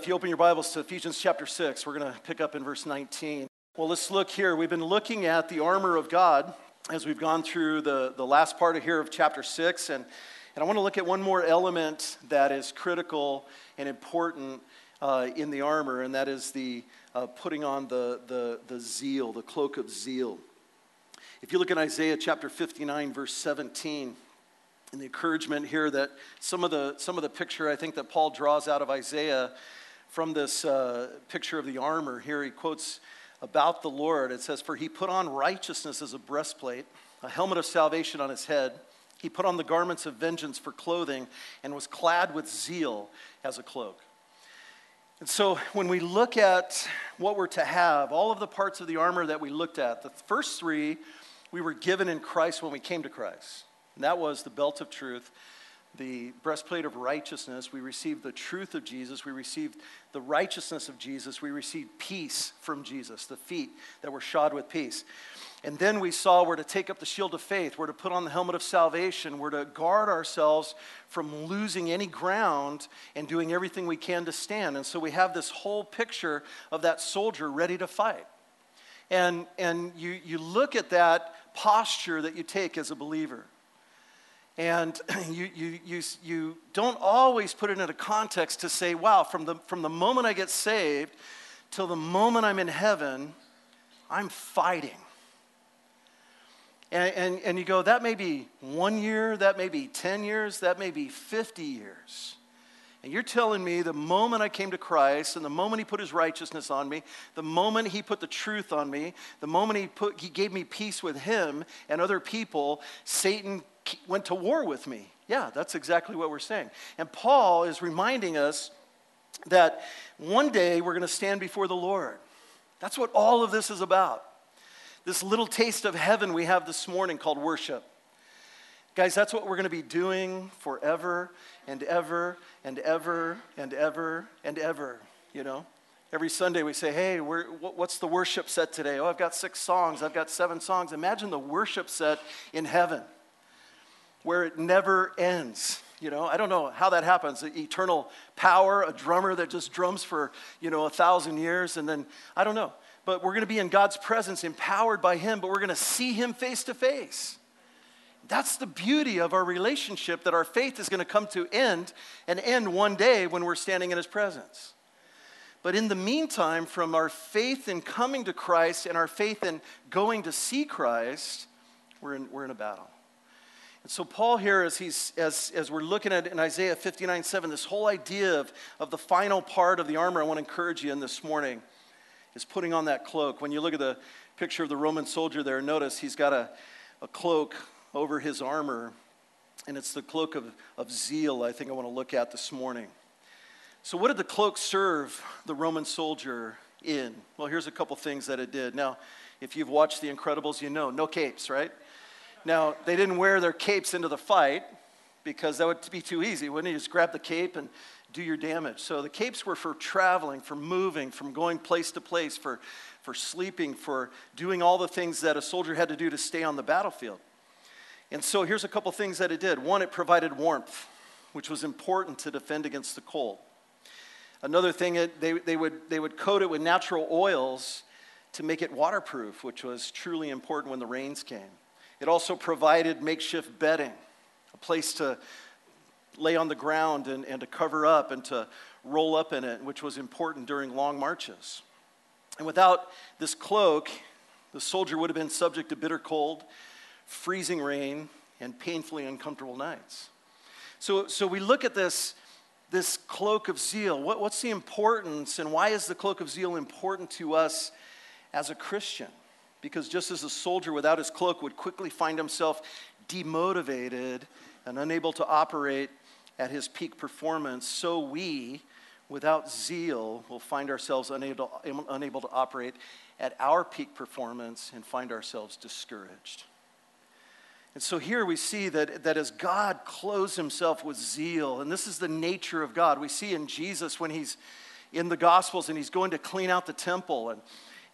if you open your Bibles to Ephesians chapter 6, we're going to pick up in verse 19. Well, let's look here. We've been looking at the armor of God as we've gone through the last part of chapter 6. And I want to look at one more element that is critical and important in the armor, and that is the putting on the zeal, the cloak of zeal. If you look at Isaiah chapter 59, verse 17, and the encouragement here that some of the picture I think that Paul draws out of Isaiah from this picture of the armor, here he quotes about the Lord. It says, "For he put on righteousness as a breastplate, a helmet of salvation on his head. He put on the garments of vengeance for clothing and was clad with zeal as a cloak." And so when we look at what we're to have, all of the parts of the armor that we looked at, the first three we were given in Christ when we came to Christ. And that was the belt of truth, the breastplate of righteousness. We received the truth of Jesus. We received the righteousness of Jesus. We received peace from Jesus, the feet that were shod with peace. And then we saw we're to take up the shield of faith. We're to put on the helmet of salvation. We're to guard ourselves from losing any ground and doing everything we can to stand. And so we have this whole picture of that soldier ready to fight. And you look at that posture that you take as a believer. And you don't always put it into context to say, wow, from the moment I get saved till the moment I'm in heaven, I'm fighting. And you go, that may be 1 year, that may be 10 years, that may be 50 years. And you're telling me the moment I came to Christ and the moment he put his righteousness on me, the moment he put the truth on me, the moment he gave me peace with him and other people, Satan went to war with me. Yeah, that's exactly what we're saying. And Paul is reminding us that one day we're going to stand before the Lord. That's what all of this is about. This little taste of heaven we have this morning called worship. Guys, that's what we're going to be doing forever and ever and ever and ever and ever, you know. Every Sunday we say, hey, what's the worship set today? Oh, I've got 6 songs. I've got 7 songs. Imagine the worship set in heaven where it never ends. You know, I don't know how that happens. Eternal power, a drummer that just drums for, 1,000 years, and then, I don't know. But we're going to be in God's presence, empowered by him, but we're going to see him face to face. That's the beauty of our relationship, that our faith is going to come to end one day when we're standing in his presence. But in the meantime, from our faith in coming to Christ and our faith in going to see Christ, we're in a battle. And so Paul here, as we're looking at in Isaiah 59:7, this whole idea of the final part of the armor I want to encourage you in this morning is putting on that cloak. When you look at the picture of the Roman soldier there, notice he's got a cloak over his armor, and it's the cloak of zeal I think I want to look at this morning. So what did the cloak serve the Roman soldier in? Well, here's a couple things that it did. Now, if you've watched The Incredibles, you know, no capes, right? Now, they didn't wear their capes into the fight because that would be too easy, wouldn't you? Just grab the cape and do your damage. So the capes were for traveling, for moving, from going place to place, for sleeping, for doing all the things that a soldier had to do to stay on the battlefield. And so here's a couple things that it did. One, it provided warmth, which was important to defend against the cold. Another thing, they would coat it with natural oils to make it waterproof, which was truly important when the rains came. It also provided makeshift bedding, a place to lay on the ground and to cover up and to roll up in it, which was important during long marches. And without this cloak, the soldier would have been subject to bitter cold, freezing rain, and painfully uncomfortable nights. So we look at this cloak of zeal. What's the importance, and why is the cloak of zeal important to us as a Christian? Because just as a soldier without his cloak would quickly find himself demotivated and unable to operate at his peak performance, so we, without zeal, will find ourselves unable to operate at our peak performance and find ourselves discouraged. And so here we see that as God clothes himself with zeal, and this is the nature of God. We see in Jesus when he's in the Gospels and he's going to clean out the temple,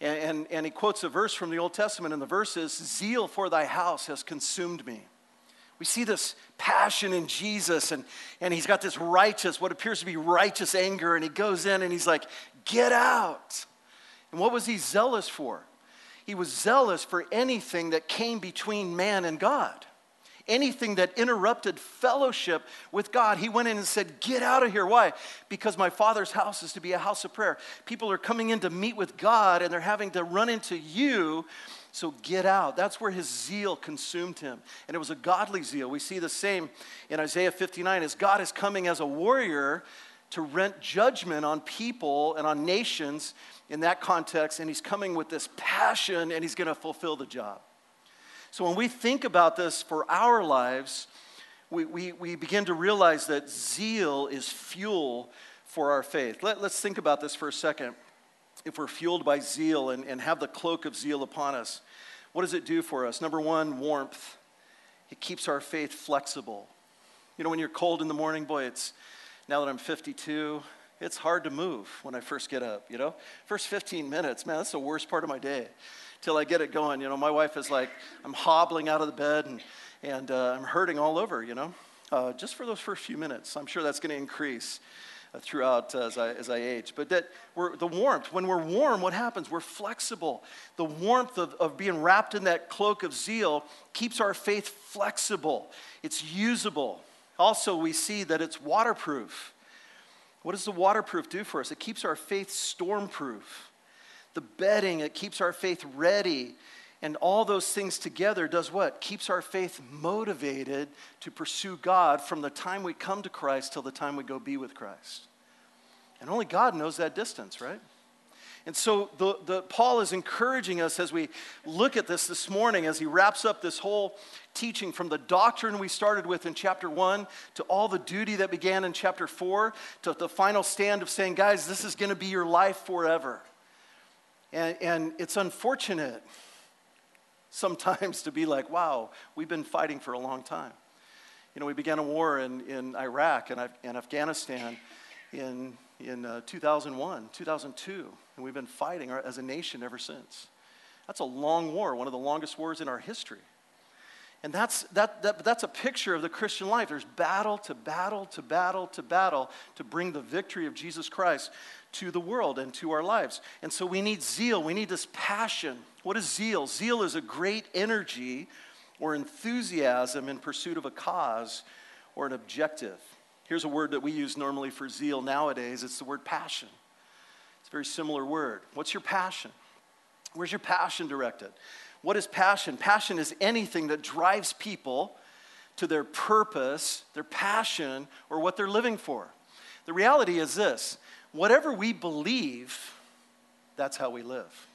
and he quotes a verse from the Old Testament, and the verse is, "Zeal for thy house has consumed me." We see this passion in Jesus, and he's got this righteous, what appears to be righteous anger, and he goes in and he's like, get out. And what was he zealous for? He was zealous for anything that came between man and God. Anything that interrupted fellowship with God. He went in and said, get out of here. Why? Because my Father's house is to be a house of prayer. People are coming in to meet with God, and they're having to run into you. So get out. That's where his zeal consumed him. And it was a godly zeal. We see the same in Isaiah 59 as God is coming as a warrior to rent judgment on people and on nations in that context. And he's coming with this passion, and he's going to fulfill the job. So when we think about this for our lives, we begin to realize that zeal is fuel for our faith. Let's think about this for a second. If we're fueled by zeal and have the cloak of zeal upon us, what does it do for us? Number one, warmth. It keeps our faith flexible. You know, when you're cold in the morning, boy, now that I'm 52, it's hard to move when I first get up, you know? First 15 minutes, man, that's the worst part of my day. Till I get it going. You know, my wife is like, I'm hobbling out of the bed and I'm hurting all over, you know, just for those first few minutes. I'm sure that's going to increase throughout as I age. But the warmth, when we're warm, what happens? We're flexible. The warmth of being wrapped in that cloak of zeal keeps our faith flexible. It's usable. Also, we see that it's waterproof. What does the waterproof do for us? It keeps our faith stormproof. The bedding, it keeps our faith ready. And all those things together does what? Keeps our faith motivated to pursue God from the time we come to Christ till the time we go be with Christ. And only God knows that distance, right? And so Paul is encouraging us as we look at this morning, as he wraps up this whole teaching from the doctrine we started with in chapter 1 to all the duty that began in chapter 4 to the final stand of saying, guys, this is going to be your life forever. And it's unfortunate sometimes to be like, wow, we've been fighting for a long time. You know, we began a war in Iraq and Afghanistan in 2001, 2002, and we've been fighting as a nation ever since. That's a long war, one of the longest wars in our history. And that's a picture of the Christian life. There's battle to battle to battle to battle to bring the victory of Jesus Christ to the world and to our lives. And so we need zeal. We need this passion. What is zeal? Zeal is a great energy or enthusiasm in pursuit of a cause or an objective. Here's a word that we use normally for zeal nowadays. It's the word passion. It's a very similar word. What's your passion? Where's your passion directed? What is passion? Passion is anything that drives people to their purpose, their passion, or what they're living for. The reality is this: whatever we believe, that's how we live.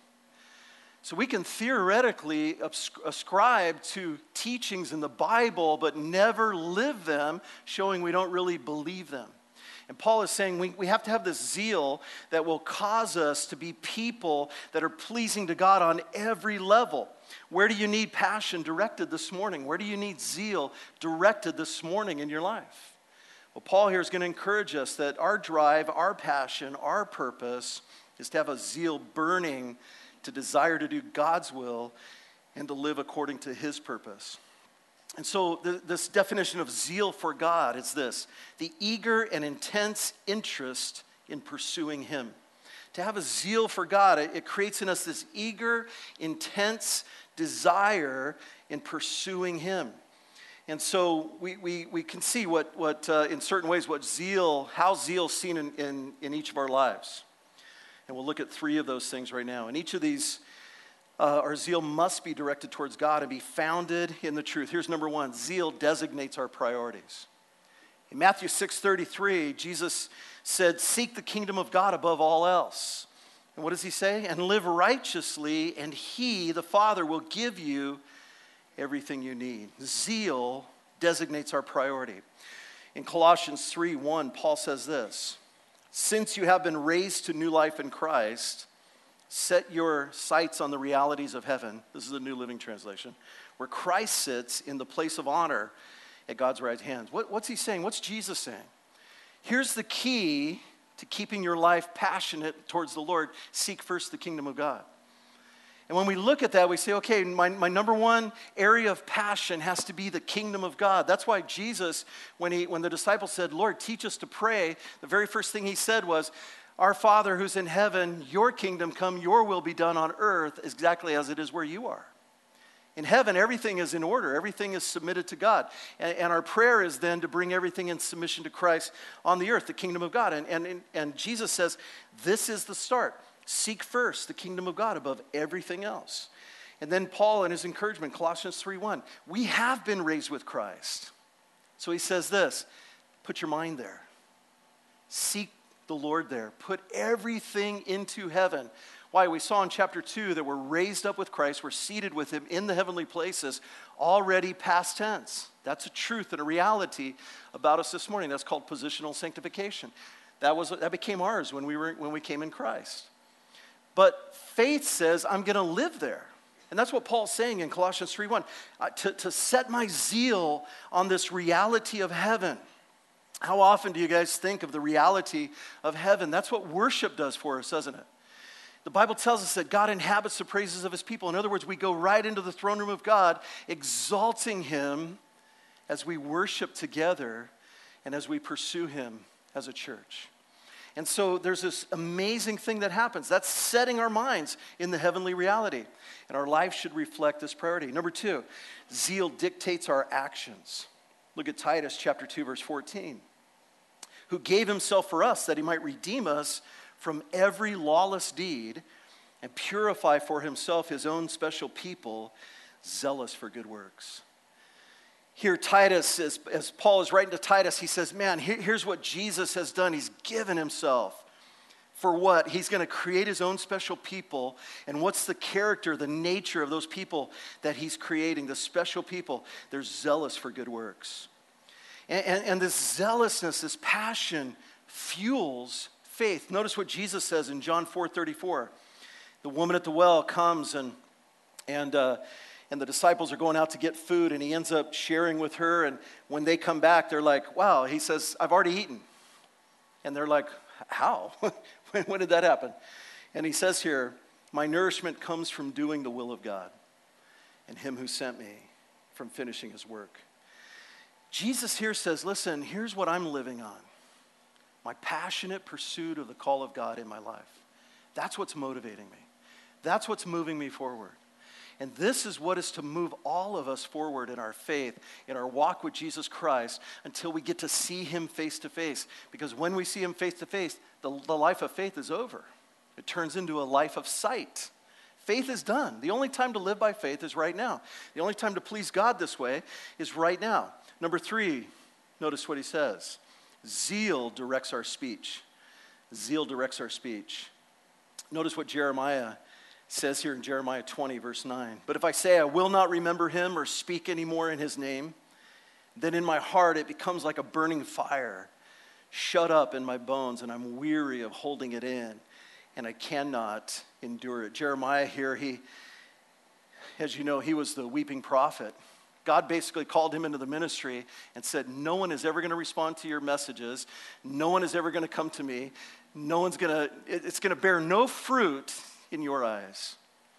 So we can theoretically ascribe to teachings in the Bible, but never live them, showing we don't really believe them. And Paul is saying we have to have this zeal that will cause us to be people that are pleasing to God on every level. Where do you need passion directed this morning? Where do you need zeal directed this morning in your life? Well, Paul here is going to encourage us that our drive, our passion, our purpose is to have a zeal burning to desire to do God's will and to live according to his purpose. And so this definition of zeal for God is this: the eager and intense interest in pursuing him. To have a zeal for God, it creates in us this eager, intense desire in pursuing him. And so we can see what in certain ways how zeal is seen in each of our lives. And we'll look at 3 of those things right now. And each of these, our zeal must be directed towards God and be founded in the truth. Here's number 1. Zeal designates our priorities. In Matthew 6:33, Jesus said, seek the kingdom of God above all else. And what does he say? And live righteously, and he, the Father, will give you everything you need. Zeal designates our priority. In Colossians 3:1, Paul says this: since you have been raised to new life in Christ, set your sights on the realities of heaven. This is the New Living Translation, where Christ sits in the place of honor at God's right hand. What's he saying? What's Jesus saying? Here's the key to keeping your life passionate towards the Lord. Seek first the kingdom of God. And when we look at that, we say, okay, my number one area of passion has to be the kingdom of God. That's why Jesus, when the disciples said, Lord, teach us to pray, the very first thing he said was, our Father who's in heaven, your kingdom come, your will be done on earth exactly as it is where you are. In heaven, everything is in order. Everything is submitted to God. And our prayer is then to bring everything in submission to Christ on the earth, the kingdom of God. And Jesus says, this is the start. Seek first the kingdom of God above everything else. And then Paul in his encouragement, Colossians 3:1, we have been raised with Christ. So he says this, put your mind there. Seek the Lord there. Put everything into heaven. Why? We saw in chapter 2 that we're raised up with Christ. We're seated with him in the heavenly places, already past tense. That's a truth and a reality about us this morning. That's called positional sanctification. That became ours when we came in Christ. But faith says, I'm going to live there. And that's what Paul's saying in Colossians 3:1. To set my zeal on this reality of heaven. How often do you guys think of the reality of heaven? That's what worship does for us, doesn't it? The Bible tells us that God inhabits the praises of his people. In other words, we go right into the throne room of God, exalting him as we worship together and as we pursue him as a church. And so there's this amazing thing that happens. That's setting our minds in the heavenly reality. And our life should reflect this priority. Number 2, zeal dictates our actions. Look at Titus chapter 2, verse 14. Who gave himself for us that he might redeem us from every lawless deed and purify for himself his own special people, zealous for good works. Here, Titus, as Paul is writing to Titus, he says, man, here's what Jesus has done. He's given himself. For what? He's going to create his own special people. And what's the character, the nature of those people that he's creating, the special people? They're zealous for good works. And this zealousness, this passion, fuels faith. Notice what Jesus says in John 4:34. The woman at the well comes and the disciples are going out to get food, and he ends up sharing with her. And when they come back, they're like, wow, he says, I've already eaten. And they're like, how? When did that happen? And he says here, my nourishment comes from doing the will of God and him who sent me from finishing his work. Jesus here says, listen, here's what I'm living on. My passionate pursuit of the call of God in my life. That's what's motivating me. That's what's moving me forward. And this is what is to move all of us forward in our faith, in our walk with Jesus Christ, until we get to see him face to face. Because when we see him face to face, the life of faith is over. It turns into a life of sight. Faith is done. The only time to live by faith is right now. The only time to please God this way is right now. Number 3, notice what he says. Zeal directs our speech. Zeal directs our speech. Notice what Jeremiah says here in Jeremiah 20, verse 9. But if I say I will not remember him or speak anymore in his name, then in my heart it becomes like a burning fire, shut up in my bones, and I'm weary of holding it in, and I cannot endure it. Jeremiah here, as you know, he was the weeping prophet. God basically called him into the ministry and said, no one is ever going to respond to your messages. No one is ever going to come to me. It's going to bear no fruit in your eyes.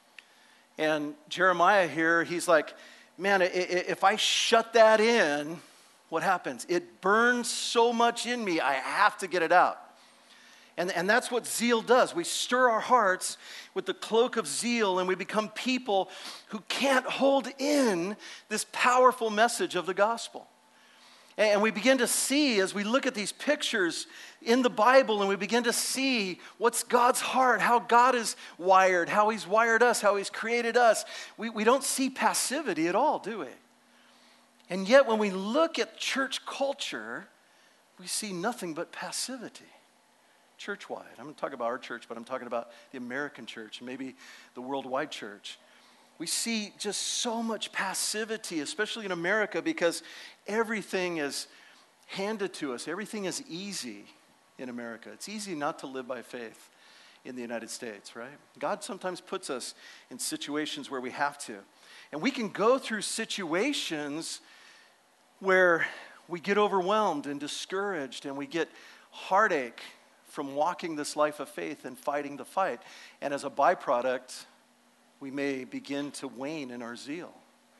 And Jeremiah here, he's like, man, if I shut that in, what happens? It burns so much in me, I have to get it out. And that's what zeal does. We stir our hearts with the cloak of zeal, and we become people who can't hold in this powerful message of the gospel. And we begin to see, as we look at these pictures in the Bible, and we begin to see what's God's heart, how God is wired, how he's wired us, how he's created us. We don't see passivity at all, do we? And yet when we look at church culture, we see nothing but passivity. Church-wide. I'm going to talk about our church, but I'm talking about the American church and maybe the worldwide church. We see just so much passivity, especially in America, because everything is handed to us. Everything is easy in America. It's easy not to live by faith in the United States, right? God sometimes puts us in situations where we have to. And we can go through situations where we get overwhelmed and discouraged, and we get heartache from walking this life of faith and fighting the fight. And as a byproduct, we may begin to wane in our zeal.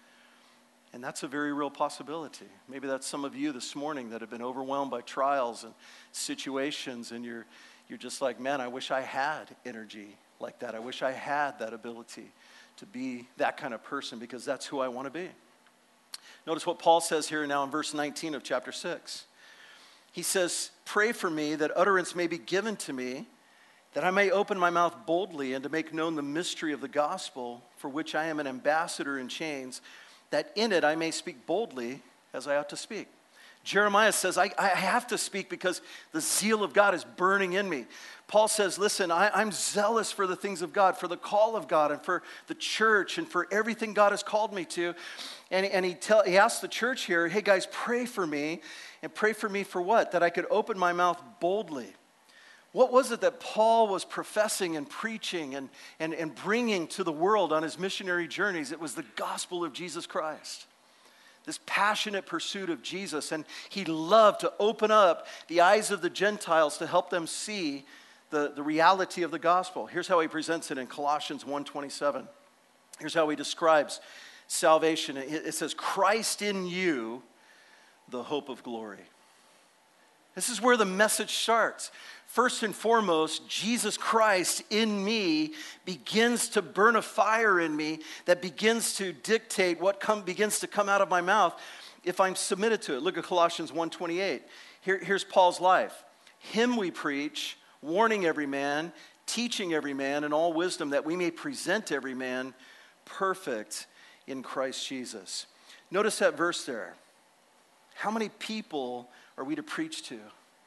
And that's a very real possibility. Maybe that's some of you this morning that have been overwhelmed by trials and situations, and you're just like, man, I wish I had energy like that. I wish I had that ability to be that kind of person, because that's who I want to be. Notice what Paul says here now in verse 19 of chapter 6. He says, pray for me that utterance may be given to me, that I may open my mouth boldly and to make known the mystery of the gospel, for which I am an ambassador in chains, that in it I may speak boldly as I ought to speak. Jeremiah says, I have to speak because the zeal of God is burning in me. Paul says, listen, I'm zealous for the things of God, for the call of God, and for the church, and for everything God has called me to. And he asks the church here, hey guys, pray for me. And pray for me for what? That I could open my mouth boldly. What was it that Paul was professing and preaching and bringing to the world on his missionary journeys? It was the gospel of Jesus Christ. This passionate pursuit of Jesus. And he loved to open up the eyes of the Gentiles to help them see the reality of the gospel. Here's how he presents it in Colossians 1:27. Here's how he describes salvation. It says, Christ in you, the hope of glory. This is where the message starts. First and foremost, Jesus Christ in me begins to burn a fire in me that begins to dictate what begins to come out of my mouth if I'm submitted to it. Look at Colossians 1:28. Here's Paul's life. Him we preach, warning every man, teaching every man in all wisdom, that we may present every man perfect in Christ Jesus. Notice that verse there. How many people are we to preach to?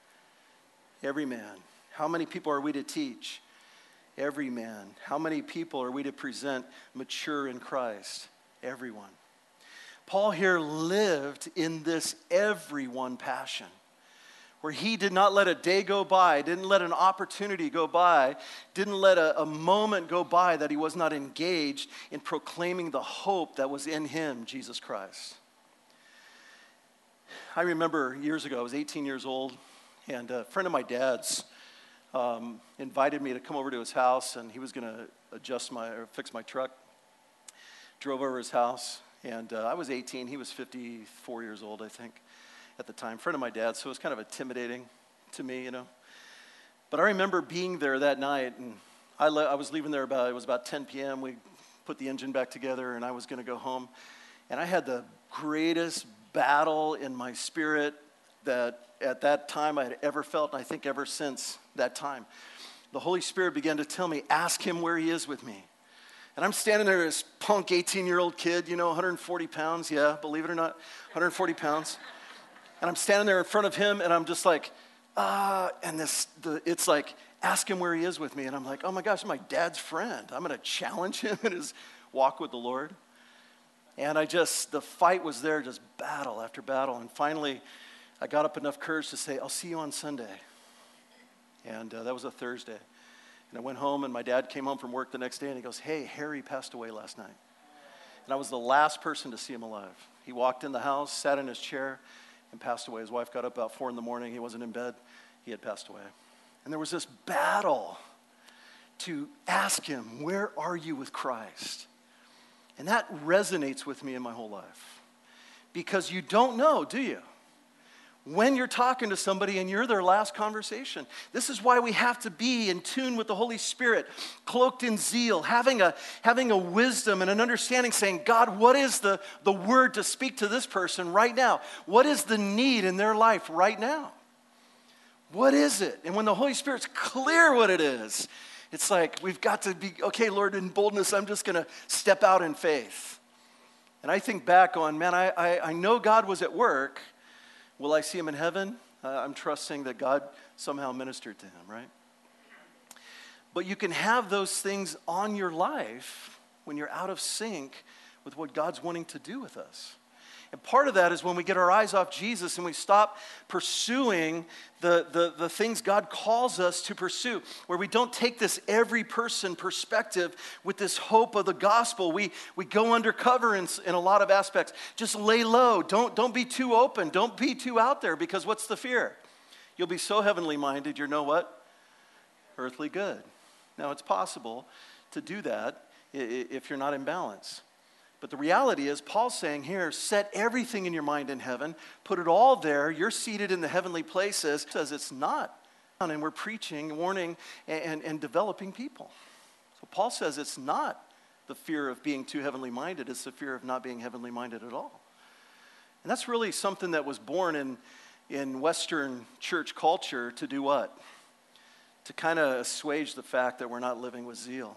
Every man. How many people are we to teach? Every man. How many people are we to present mature in Christ? Everyone. Paul here lived in this everyone passion, where he did not let a day go by, didn't let an opportunity go by, didn't let a moment go by that he was not engaged in proclaiming the hope that was in him, Jesus Christ. I remember years ago, I was 18 years old, and a friend of my dad's invited me to come over to his house, and he was going to fix my truck. Drove over his house, and I was 18. He was 54 years old, I think, at the time. Friend of my dad's, so it was kind of intimidating to me, you know. But I remember being there that night, and I was leaving there it was about 10 p.m. We put the engine back together, and I was going to go home. And I had the greatest battle in my spirit that at that time I had ever felt, and I think ever since that time. The Holy Spirit began to tell me, ask him where he is with me. And I'm standing there, this punk 18-year-old kid, 140 pounds, yeah, believe it or not, 140 pounds. And I'm standing there in front of him, and I'm just like, it's like, ask him where he is with me. And I'm like, oh my gosh, I'm my dad's friend. I'm going to challenge him in his walk with the Lord. And the fight was there, just battle after battle. And finally, I got up enough courage to say, I'll see you on Sunday. And that was a Thursday. And I went home, and my dad came home from work the next day, and he goes, hey, Harry passed away last night. And I was the last person to see him alive. He walked in the house, sat in his chair, and passed away. His wife got up about 4 a.m. He wasn't in bed. He had passed away. And there was this battle to ask him, where are you with Christ? And that resonates with me in my whole life. Because you don't know, do you? When you're talking to somebody and you're their last conversation. This is why we have to be in tune with the Holy Spirit, cloaked in zeal, having a wisdom and an understanding, saying, God, what is the word to speak to this person right now? What is the need in their life right now? What is it? And when the Holy Spirit's clear what it is, it's like we've got to be, okay, Lord, in boldness, I'm just going to step out in faith. And I think back on, man, I know God was at work. Will I see him in heaven? I'm trusting that God somehow ministered to him, right? But you can have those things on your life when you're out of sync with what God's wanting to do with us. And part of that is when we get our eyes off Jesus and we stop pursuing the things God calls us to pursue, where we don't take this every person perspective with this hope of the gospel. We go undercover in a lot of aspects. Just lay low. Don't be too open. Don't be too out there, because what's the fear? You'll be so heavenly minded, you're know what? Earthly good. Now, it's possible to do that if you're not in balance. But the reality is, Paul's saying here, set everything in your mind in heaven, put it all there, you're seated in the heavenly places. He says it's not. And we're preaching, warning, and developing people. So Paul says it's not the fear of being too heavenly minded, it's the fear of not being heavenly minded at all. And that's really something that was born in Western church culture to do what? To kind of assuage the fact that we're not living with zeal,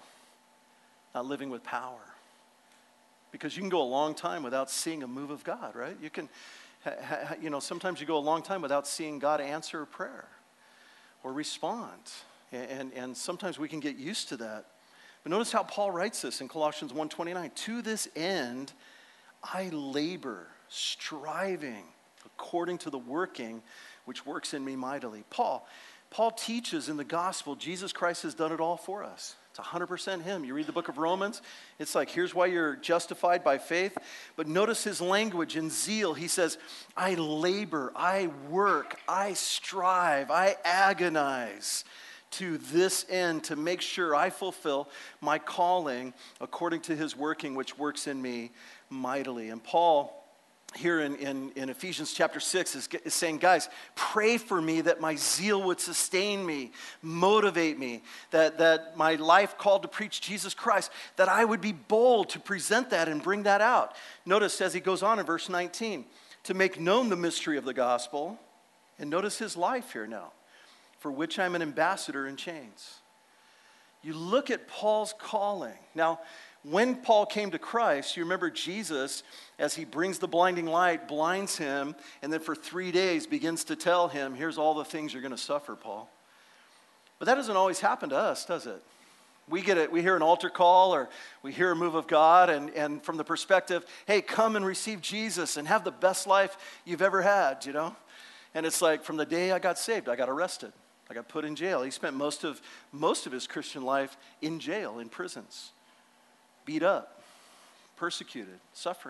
not living with power. Because you can go a long time without seeing a move of God, right? You can, sometimes you go a long time without seeing God answer a prayer or respond. And sometimes we can get used to that. But notice how Paul writes this in Colossians 1:29. To this end, I labor, striving according to the working which works in me mightily. Paul teaches in the gospel, Jesus Christ has done it all for us. It's 100% him. You read the book of Romans, it's like, here's why you're justified by faith. But notice his language in zeal. He says, I labor, I work, I strive, I agonize to this end to make sure I fulfill my calling according to his working, which works in me mightily. And Paul, here in Ephesians chapter 6 is saying, guys, pray for me that my zeal would sustain me, motivate me, that my life called to preach Jesus Christ, that I would be bold to present that and bring that out. Notice as he goes on in verse 19, to make known the mystery of the gospel, and notice his life here now, for which I'm an ambassador in chains. You look at Paul's calling. Now, when Paul came to Christ, you remember Jesus, as he brings the blinding light, blinds him, and then for 3 days begins to tell him, here's all the things you're going to suffer, Paul. But that doesn't always happen to us, does it? We hear an altar call or we hear a move of God, and from the perspective, hey, come and receive Jesus and have the best life you've ever had, you know? And it's like, from the day I got saved, I got arrested. I got put in jail. He spent most of his Christian life in jail, in prisons. Beat up, persecuted, suffering.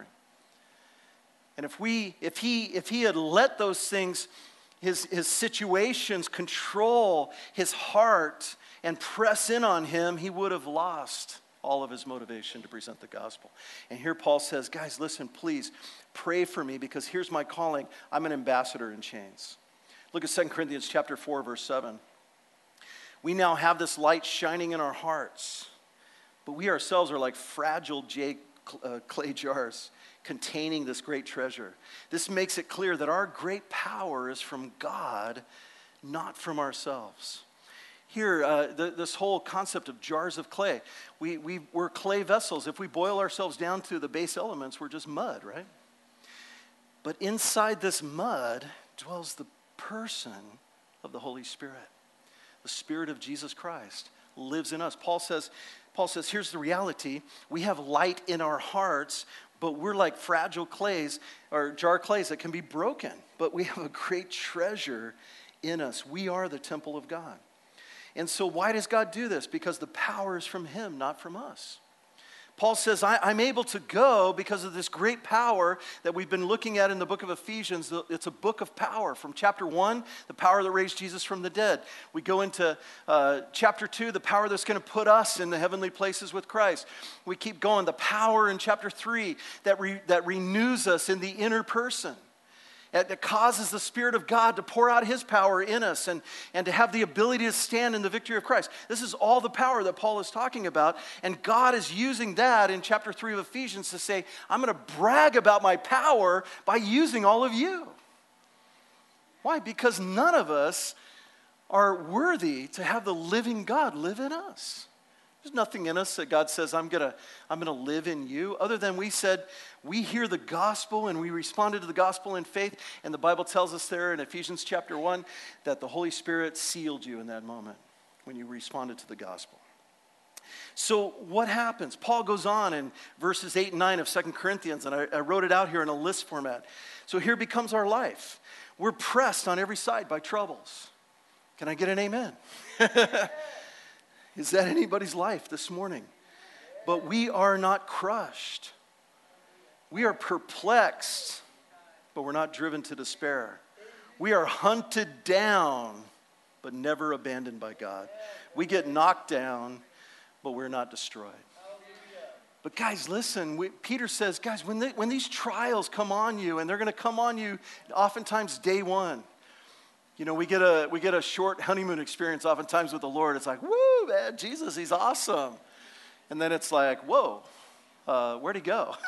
And if he had let those things, his situations control his heart and press in on him, he would have lost all of his motivation to present the gospel. And here Paul says, guys, listen, please pray for me because here's my calling. I'm an ambassador in chains. Look at 2 Corinthians chapter 4, verse 7. We now have this light shining in our hearts, but we ourselves are like fragile clay jars containing this great treasure. This makes it clear that our great power is from God, not from ourselves. Here, this whole concept of jars of clay. We're clay vessels. If we boil ourselves down to the base elements, we're just mud, right? But inside this mud dwells the person of the Holy Spirit. The Spirit of Jesus Christ lives in us. Paul says, here's the reality. We have light in our hearts, but we're like fragile clays or jar clays that can be broken. But we have a great treasure in us. We are the temple of God. And so why does God do this? Because the power is from him, not from us. Paul says, I'm able to go because of this great power that we've been looking at in the book of Ephesians. It's a book of power. From chapter 1, the power that raised Jesus from the dead. We go into chapter 2, the power that's going to put us in the heavenly places with Christ. We keep going. The power in chapter 3 that renews us in the inner person. That causes the Spirit of God to pour out his power in us and to have the ability to stand in the victory of Christ. This is all the power that Paul is talking about. And God is using that in chapter 3 of Ephesians to say, I'm going to brag about my power by using all of you. Why? Because none of us are worthy to have the living God live in us. There's nothing in us that God says, I'm gonna live in you, other than we said, we hear the gospel and we responded to the gospel in faith. And the Bible tells us there in Ephesians chapter 1 that the Holy Spirit sealed you in that moment when you responded to the gospel. So what happens? Paul goes on in verses 8 and 9 of 2 Corinthians, and I wrote it out here in a list format. So here becomes our life. We're pressed on every side by troubles. Can I get an amen? Is that anybody's life this morning? But we are not crushed. We are perplexed, but we're not driven to despair. We are hunted down, but never abandoned by God. We get knocked down, but we're not destroyed. But guys, listen, Peter says, guys, when these trials come on you, and they're going to come on you oftentimes day one. You know, we get a short honeymoon experience oftentimes with the Lord. It's like, woo, man, Jesus, he's awesome. And then it's like, whoa, where'd he go?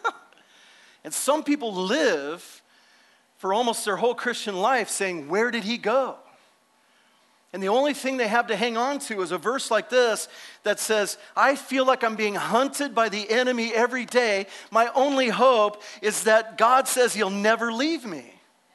And some people live for almost their whole Christian life saying, where did he go? And the only thing they have to hang on to is a verse like this that says, I feel like I'm being hunted by the enemy every day. My only hope is that God says he'll never leave me.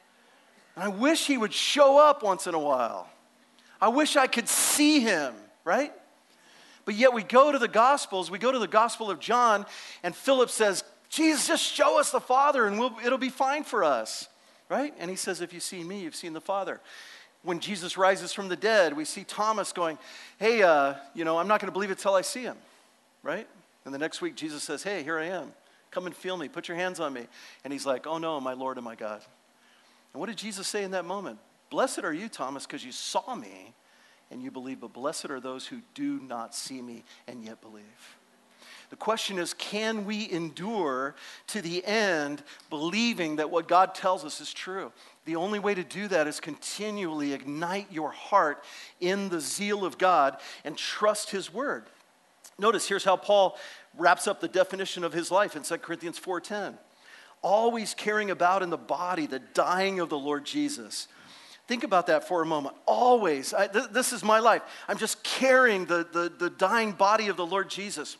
And I wish he would show up once in a while. I wish I could see him, right? But yet we go to the Gospels, we go to the Gospel of John, and Philip says, Jesus, just show us the Father and it'll be fine for us, right? And he says, if you've seen me, you've seen the Father. When Jesus rises from the dead, we see Thomas going, hey, I'm not going to believe it till I see him, right? And the next week, Jesus says, hey, here I am. Come and feel me. Put your hands on me. And he's like, oh no, my Lord and my God. And what did Jesus say in that moment? Blessed are you, Thomas, because you saw me and you believe, but blessed are those who do not see me and yet believe. The question is, can we endure to the end believing that what God tells us is true? The only way to do that is continually ignite your heart in the zeal of God and trust his word. Notice, here's how Paul wraps up the definition of his life in 2 Corinthians 4:10. Always carrying about in the body the dying of the Lord Jesus. Think about that for a moment. Always. This is my life. I'm just carrying the dying body of the Lord Jesus.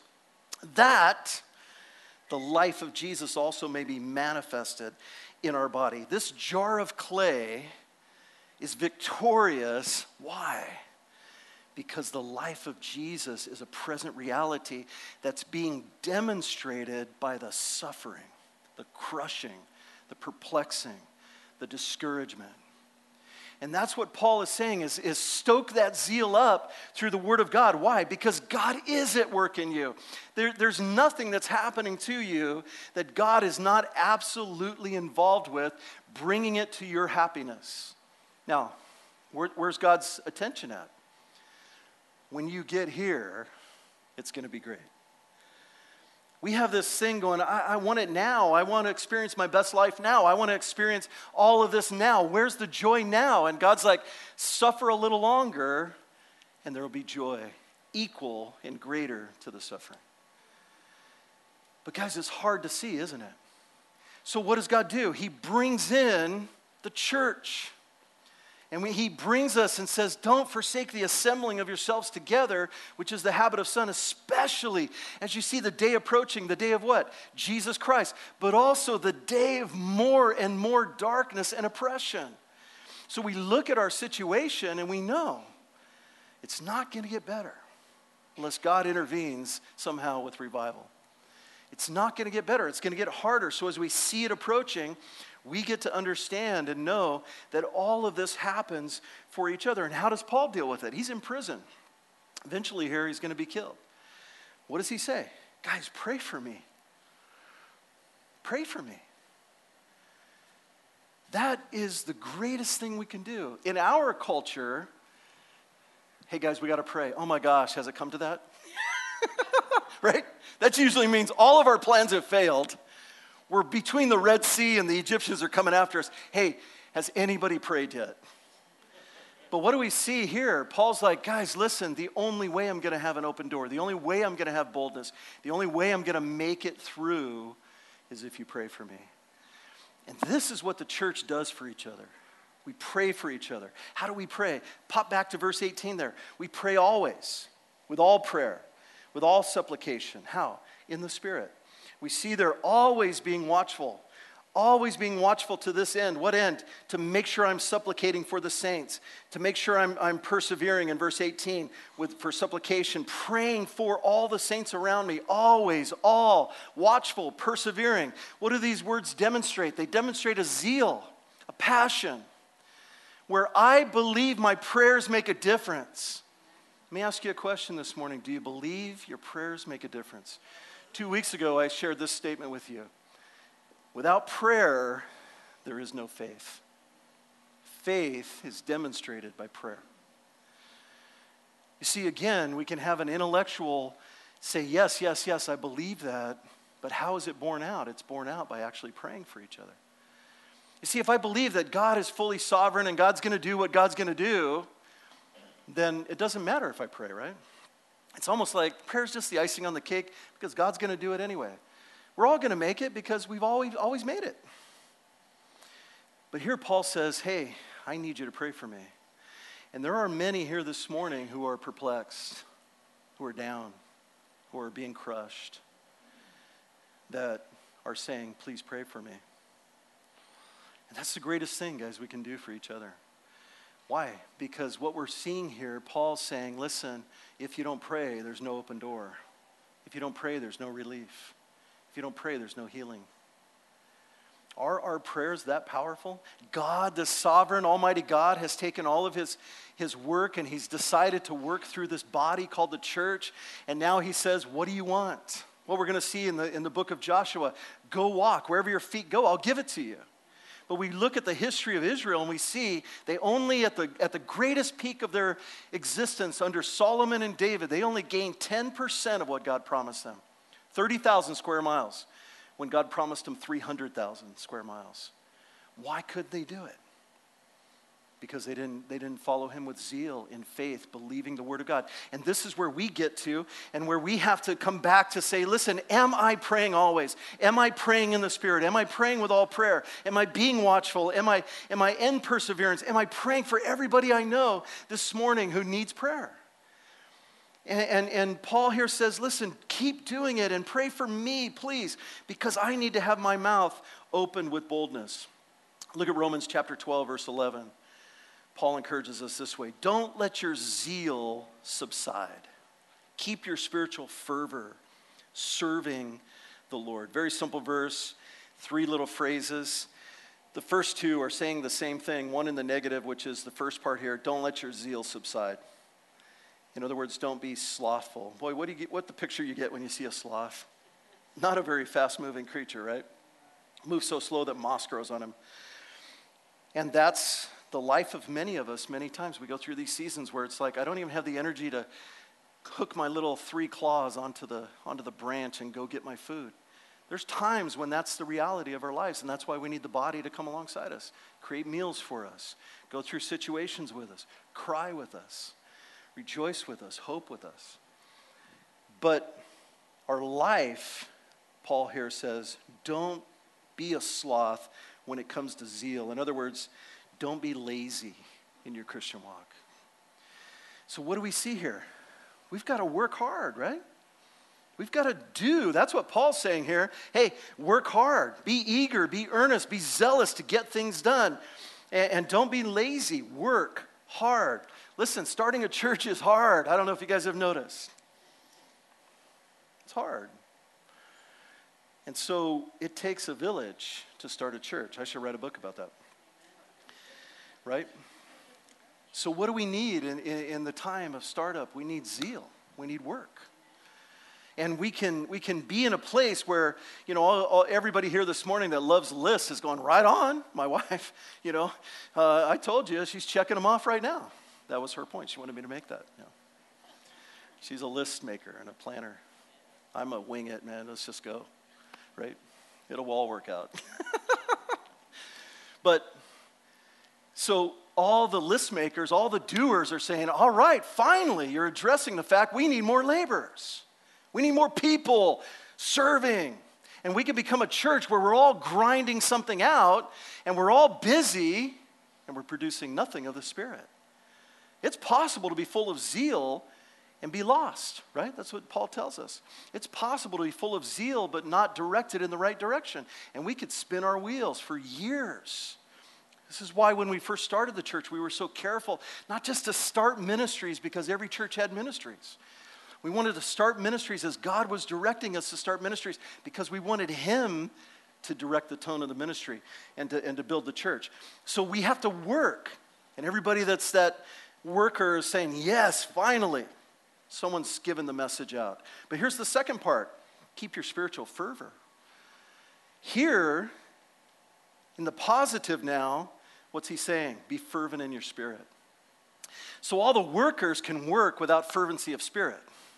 That the life of Jesus also may be manifested in our body. This jar of clay is victorious. Why? Because the life of Jesus is a present reality that's being demonstrated by the suffering, the crushing, the perplexing, the discouragement. And that's what Paul is saying, is stoke that zeal up through the Word of God. Why? Because God is at work in you. There's nothing that's happening to you that God is not absolutely involved with, bringing it to your happiness. Now, where's God's attention at? When you get here, it's going to be great. We have this thing going, I want it now. I want to experience my best life now. I want to experience all of this now. Where's the joy now? And God's like, suffer a little longer, and there will be joy equal and greater to the suffering. But guys, it's hard to see, isn't it? So what does God do? He brings in the church. And he brings us and says, don't forsake the assembling of yourselves together, which is the habit of some, especially as you see the day approaching, the day of what? Jesus Christ. But also the day of more and more darkness and oppression. So we look at our situation and we know it's not going to get better unless God intervenes somehow with revival. It's not going to get better. It's going to get harder. So as we see it approaching, we get to understand and know that all of this happens for each other. And how does Paul deal with it? He's in prison. Eventually here, he's going to be killed. What does he say? Guys, pray for me. Pray for me. That is the greatest thing we can do. In our culture, hey guys, we got to pray. Oh my gosh, has it come to that? Right? That usually means all of our plans have failed. We're between the Red Sea and the Egyptians are coming after us. Hey, has anybody prayed yet? But what do we see here? Paul's like, guys, listen, the only way I'm going to have an open door, the only way I'm going to have boldness, the only way I'm going to make it through is if you pray for me. And this is what the church does for each other. We pray for each other. How do we pray? Pop back to verse 18 there. We pray always, with all prayer, with all supplication. How? In the Spirit. We see they're always being watchful to this end. What end? To make sure I'm supplicating for the saints, to make sure I'm persevering in verse 18 for supplication, praying for all the saints around me, always, all, watchful, persevering. What do these words demonstrate? They demonstrate a zeal, a passion, where I believe my prayers make a difference. Let me ask you a question this morning. Do you believe your prayers make a difference? 2 weeks ago, I shared this statement with you. Without prayer, there is no faith. Faith is demonstrated by prayer. You see, again, we can have an intellectual say, yes, yes, yes, I believe that, but how is it borne out? It's borne out by actually praying for each other. You see, if I believe that God is fully sovereign and God's going to do what God's going to do, then it doesn't matter if I pray, right? It's almost like prayer's just the icing on the cake because God's going to do it anyway. We're all going to make it because we've always made it. But here Paul says, hey, I need you to pray for me. And there are many here this morning who are perplexed, who are down, who are being crushed, that are saying, please pray for me. And that's the greatest thing, guys, we can do for each other. Why? Because what we're seeing here, Paul's saying, listen, if you don't pray, there's no open door. If you don't pray, there's no relief. If you don't pray, there's no healing. Are our prayers that powerful? God, the sovereign, almighty God, has taken all of his work and he's decided to work through this body called the church. And now he says, what do you want? What we're going to see in the book of Joshua, go walk. Wherever your feet go, I'll give it to you. But we look at the history of Israel and we see they only at the greatest peak of their existence under Solomon and David, they only gained 10% of what God promised them. 30,000 square miles when God promised them 300,000 square miles. Why couldn't they do it? Because they didn't follow him with zeal, in faith, believing the word of God. And this is where we get to and where we have to come back to say, listen, am I praying always? Am I praying in the Spirit? Am I praying with all prayer? Am I being watchful? Am I in perseverance? Am I praying for everybody I know this morning who needs prayer? And Paul here says, listen, keep doing it and pray for me, please, because I need to have my mouth opened with boldness. Look at Romans chapter 12, verse 11. Paul encourages us this way. Don't let your zeal subside. Keep your spiritual fervor serving the Lord. Very simple verse, 3 little phrases. The first 2 are saying the same thing, one in the negative, which is the first part here, don't let your zeal subside. In other words, don't be slothful. Boy, what the picture you get when you see a sloth? Not a very fast-moving creature, right? Moves so slow that moss grows on him. And that's the life of many of us. Many times we go through these seasons where it's like, I don't even have the energy to hook my little 3 claws onto the branch and go get my food. There's times when that's the reality of our lives, and that's why we need the body to come alongside us, create meals for us, go through situations with us, cry with us, rejoice with us, hope with us. But our life, Paul here says, don't be a sloth when it comes to zeal. In other words, don't be lazy in your Christian walk. So what do we see here? We've got to work hard, right? We've got to do. That's what Paul's saying here. Hey, work hard. Be eager. Be earnest. Be zealous to get things done. And don't be lazy. Work hard. Listen, starting a church is hard. I don't know if you guys have noticed. It's hard. And so it takes a village to start a church. I should write a book about that. Right? So what do we need in the time of startup? We need zeal. We need work. And we can be in a place where, everybody here this morning that loves lists is going, right on, my wife. I told you, she's checking them off right now. That was her point. She wanted me to make that. She's a list maker and a planner. I'm a wing it, man. Let's just go, right? It'll all work out. But so all the list makers, all the doers are saying, all right, finally, you're addressing the fact we need more laborers. We need more people serving. And we can become a church where we're all grinding something out and we're all busy and we're producing nothing of the Spirit. It's possible to be full of zeal and be lost, right? That's what Paul tells us. It's possible to be full of zeal but not directed in the right direction. And we could spin our wheels for years. This is why when we first started the church, we were so careful not just to start ministries because every church had ministries. We wanted to start ministries as God was directing us to start ministries because we wanted Him to direct the tone of the ministry and to build the church. So we have to work. And everybody that's that worker is saying, yes, finally, someone's given the message out. But here's the second part. Keep your spiritual fervor. Here, in the positive now, what's he saying? Be fervent in your spirit. So all the workers can work without fervency of spirit.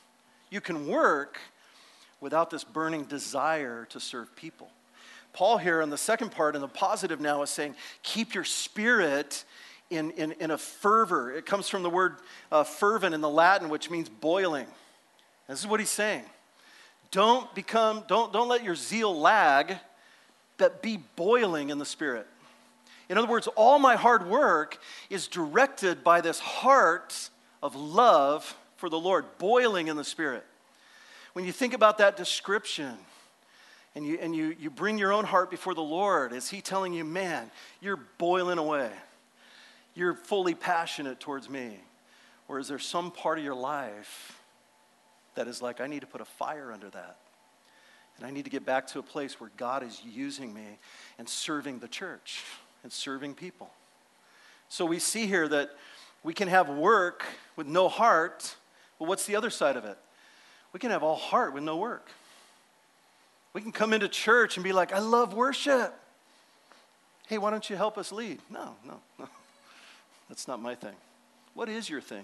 You can work without this burning desire to serve people. Paul here in the second part, in the positive now, is saying, keep your spirit in a fervor. It comes from the word fervent in the Latin, which means boiling. This is what he's saying. Don't let your zeal lag, but be boiling in the Spirit. In other words, all my hard work is directed by this heart of love for the Lord, boiling in the Spirit. When you think about that description, and you bring your own heart before the Lord, is he telling you, man, you're boiling away. You're fully passionate towards me. Or is there some part of your life that is like, I need to put a fire under that. And I need to get back to a place where God is using me and serving the church and serving people. So we see here that we can have work with no heart. Well, what's the other side of it? We can have all heart with no work. We can come into church and be like, I love worship. Hey, why don't you help us lead? No. That's not my thing. What is your thing?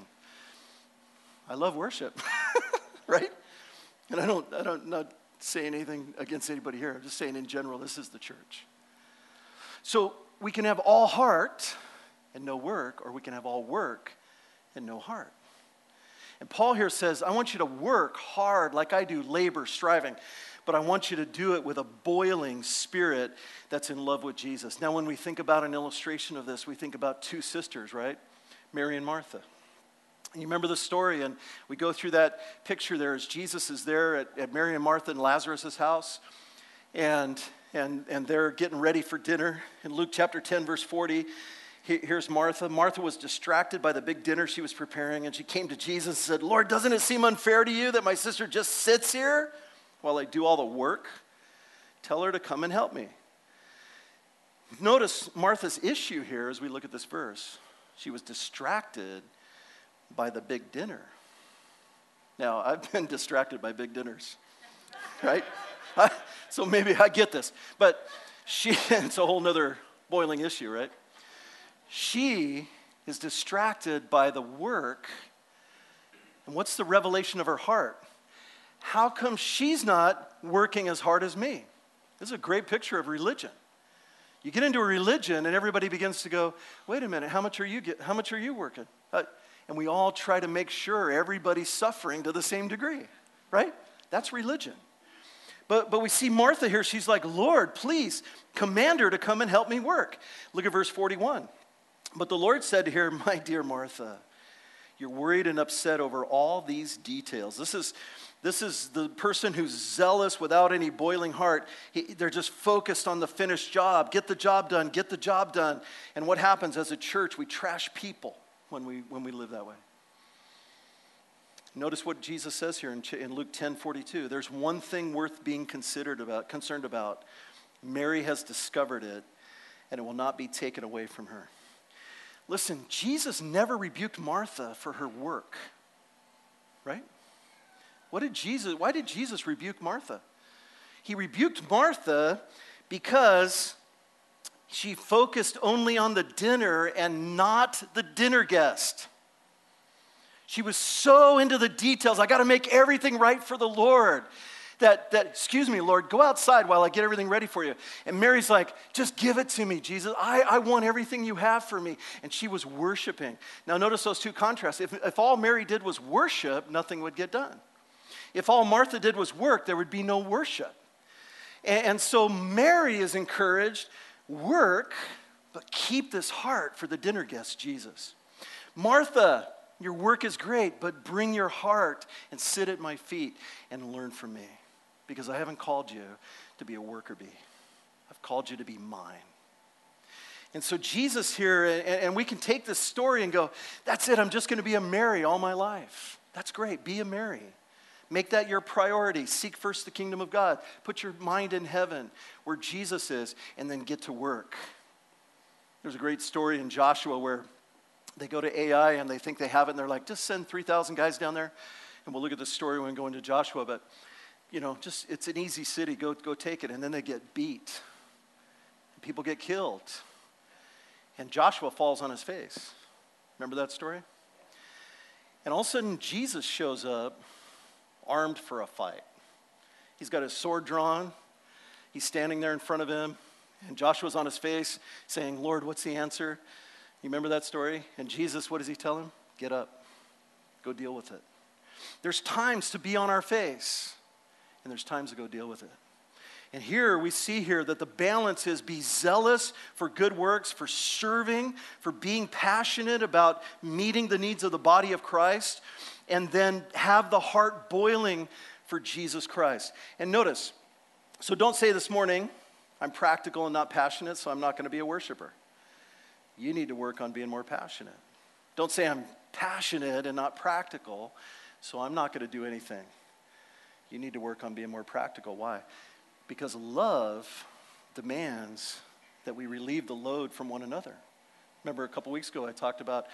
I love worship, right? And I'm not saying anything against anybody here. I'm just saying in general, this is the church. So we can have all heart and no work, or we can have all work and no heart. And Paul here says, I want you to work hard like I do, labor, striving, but I want you to do it with a boiling spirit that's in love with Jesus. Now, when we think about an illustration of this, we think about two sisters, right? Mary and Martha. And you remember the story, and we go through that picture there as Jesus is there at Mary and Martha and Lazarus' house, and they're getting ready for dinner. In Luke chapter 10, verse 40, here's Martha. Martha was distracted by the big dinner she was preparing, and she came to Jesus and said, Lord, doesn't it seem unfair to you that my sister just sits here while I do all the work? Tell her to come and help me. Notice Martha's issue here as we look at this verse. She was distracted by the big dinner. Now, I've been distracted by big dinners, right? So maybe I get this. But it's a whole nother boiling issue, right? She is distracted by the work. And what's the revelation of her heart? How come she's not working as hard as me? This is a great picture of religion. You get into a religion and everybody begins to go, wait a minute, how much are you working? And we all try to make sure everybody's suffering to the same degree, right? That's religion. But we see Martha here, she's like, Lord, please command her to come and help me work. Look at verse 41. But the Lord said to her, my dear Martha, you're worried and upset over all these details. This is the person who's zealous without any boiling heart. They're just focused on the finished job. Get the job done, get the job done. And what happens as a church, we trash people when we live that way. Notice what Jesus says here in Luke 10:42. There's one thing worth being concerned about. Mary has discovered it, and it will not be taken away from her. Listen, Jesus never rebuked Martha for her work, right? Why did Jesus rebuke Martha? He rebuked Martha because she focused only on the dinner and not the dinner guest. She was so into the details. I got to make everything right for the Lord. That, excuse me, Lord, go outside while I get everything ready for you. And Mary's like, just give it to me, Jesus. I want everything you have for me. And she was worshiping. Now notice those two contrasts. If all Mary did was worship, nothing would get done. If all Martha did was work, there would be no worship. And so Mary is encouraged, work, but keep this heart for the dinner guest, Jesus. Martha, your work is great, but bring your heart and sit at my feet and learn from me. Because I haven't called you to be a worker bee. I've called you to be mine. And so Jesus here, and we can take this story and go, that's it, I'm just going to be a Mary all my life. That's great, be a Mary. Make that your priority. Seek first the kingdom of God. Put your mind in heaven where Jesus is, and then get to work. There's a great story in Joshua where they go to Ai and they think they have it, and they're like, just send 3,000 guys down there. And we'll look at the story when we go into Joshua, but it's an easy city, go take it. And then they get beat. People get killed. And Joshua falls on his face. Remember that story? And all of a sudden, Jesus shows up. armed for a fight. He's got his sword drawn. He's standing there in front of him. And Joshua's on his face saying, Lord, what's the answer? You remember that story? And Jesus, what does he tell him? Get up. Go deal with it. There's times to be on our face. And there's times to go deal with it. And here we see here that the balance is be zealous for good works, for serving, for being passionate about meeting the needs of the body of Christ, and then have the heart boiling for Jesus Christ. And notice, so don't say this morning, I'm practical and not passionate, so I'm not going to be a worshiper. You need to work on being more passionate. Don't say I'm passionate and not practical, so I'm not going to do anything. You need to work on being more practical. Why? Because love demands that we relieve the load from one another. Remember a couple weeks ago I talked about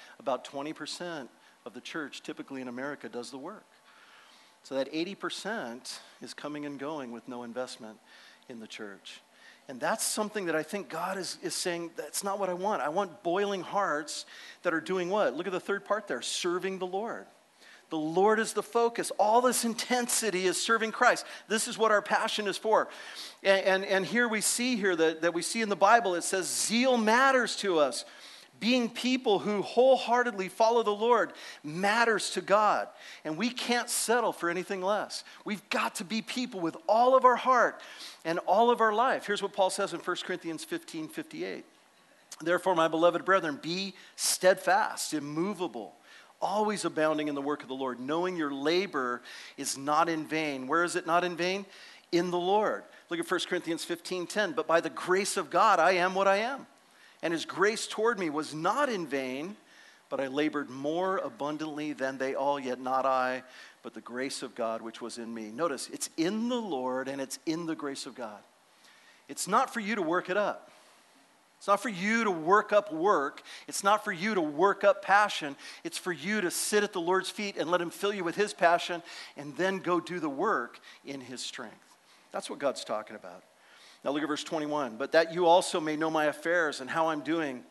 20% of the church typically in America does the work. So that 80% is coming and going with no investment in the church. And that's something that I think God is saying, that's not what I want. I want boiling hearts that are doing what? Look at the third part there, serving the Lord. The Lord is the focus. All this intensity is serving Christ. This is what our passion is for. And here we see here that we see in the Bible, it says zeal matters to us. Being people who wholeheartedly follow the Lord matters to God. And we can't settle for anything less. We've got to be people with all of our heart and all of our life. Here's what Paul says in 1 Corinthians 15:58. Therefore, my beloved brethren, be steadfast, immovable, always abounding in the work of the Lord, knowing your labor is not in vain. Where is it not in vain? In the Lord. Look at 1 Corinthians 15:10. But by the grace of God, I am what I am. And his grace toward me was not in vain, but I labored more abundantly than they all, yet not I, but the grace of God which was in me. Notice, it's in the Lord and it's in the grace of God. It's not for you to work it up. It's not for you to work up work. It's not for you to work up passion. It's for you to sit at the Lord's feet and let him fill you with his passion and then go do the work in his strength. That's what God's talking about. Now look at verse 21. But that you also may know my affairs and how I'm doing.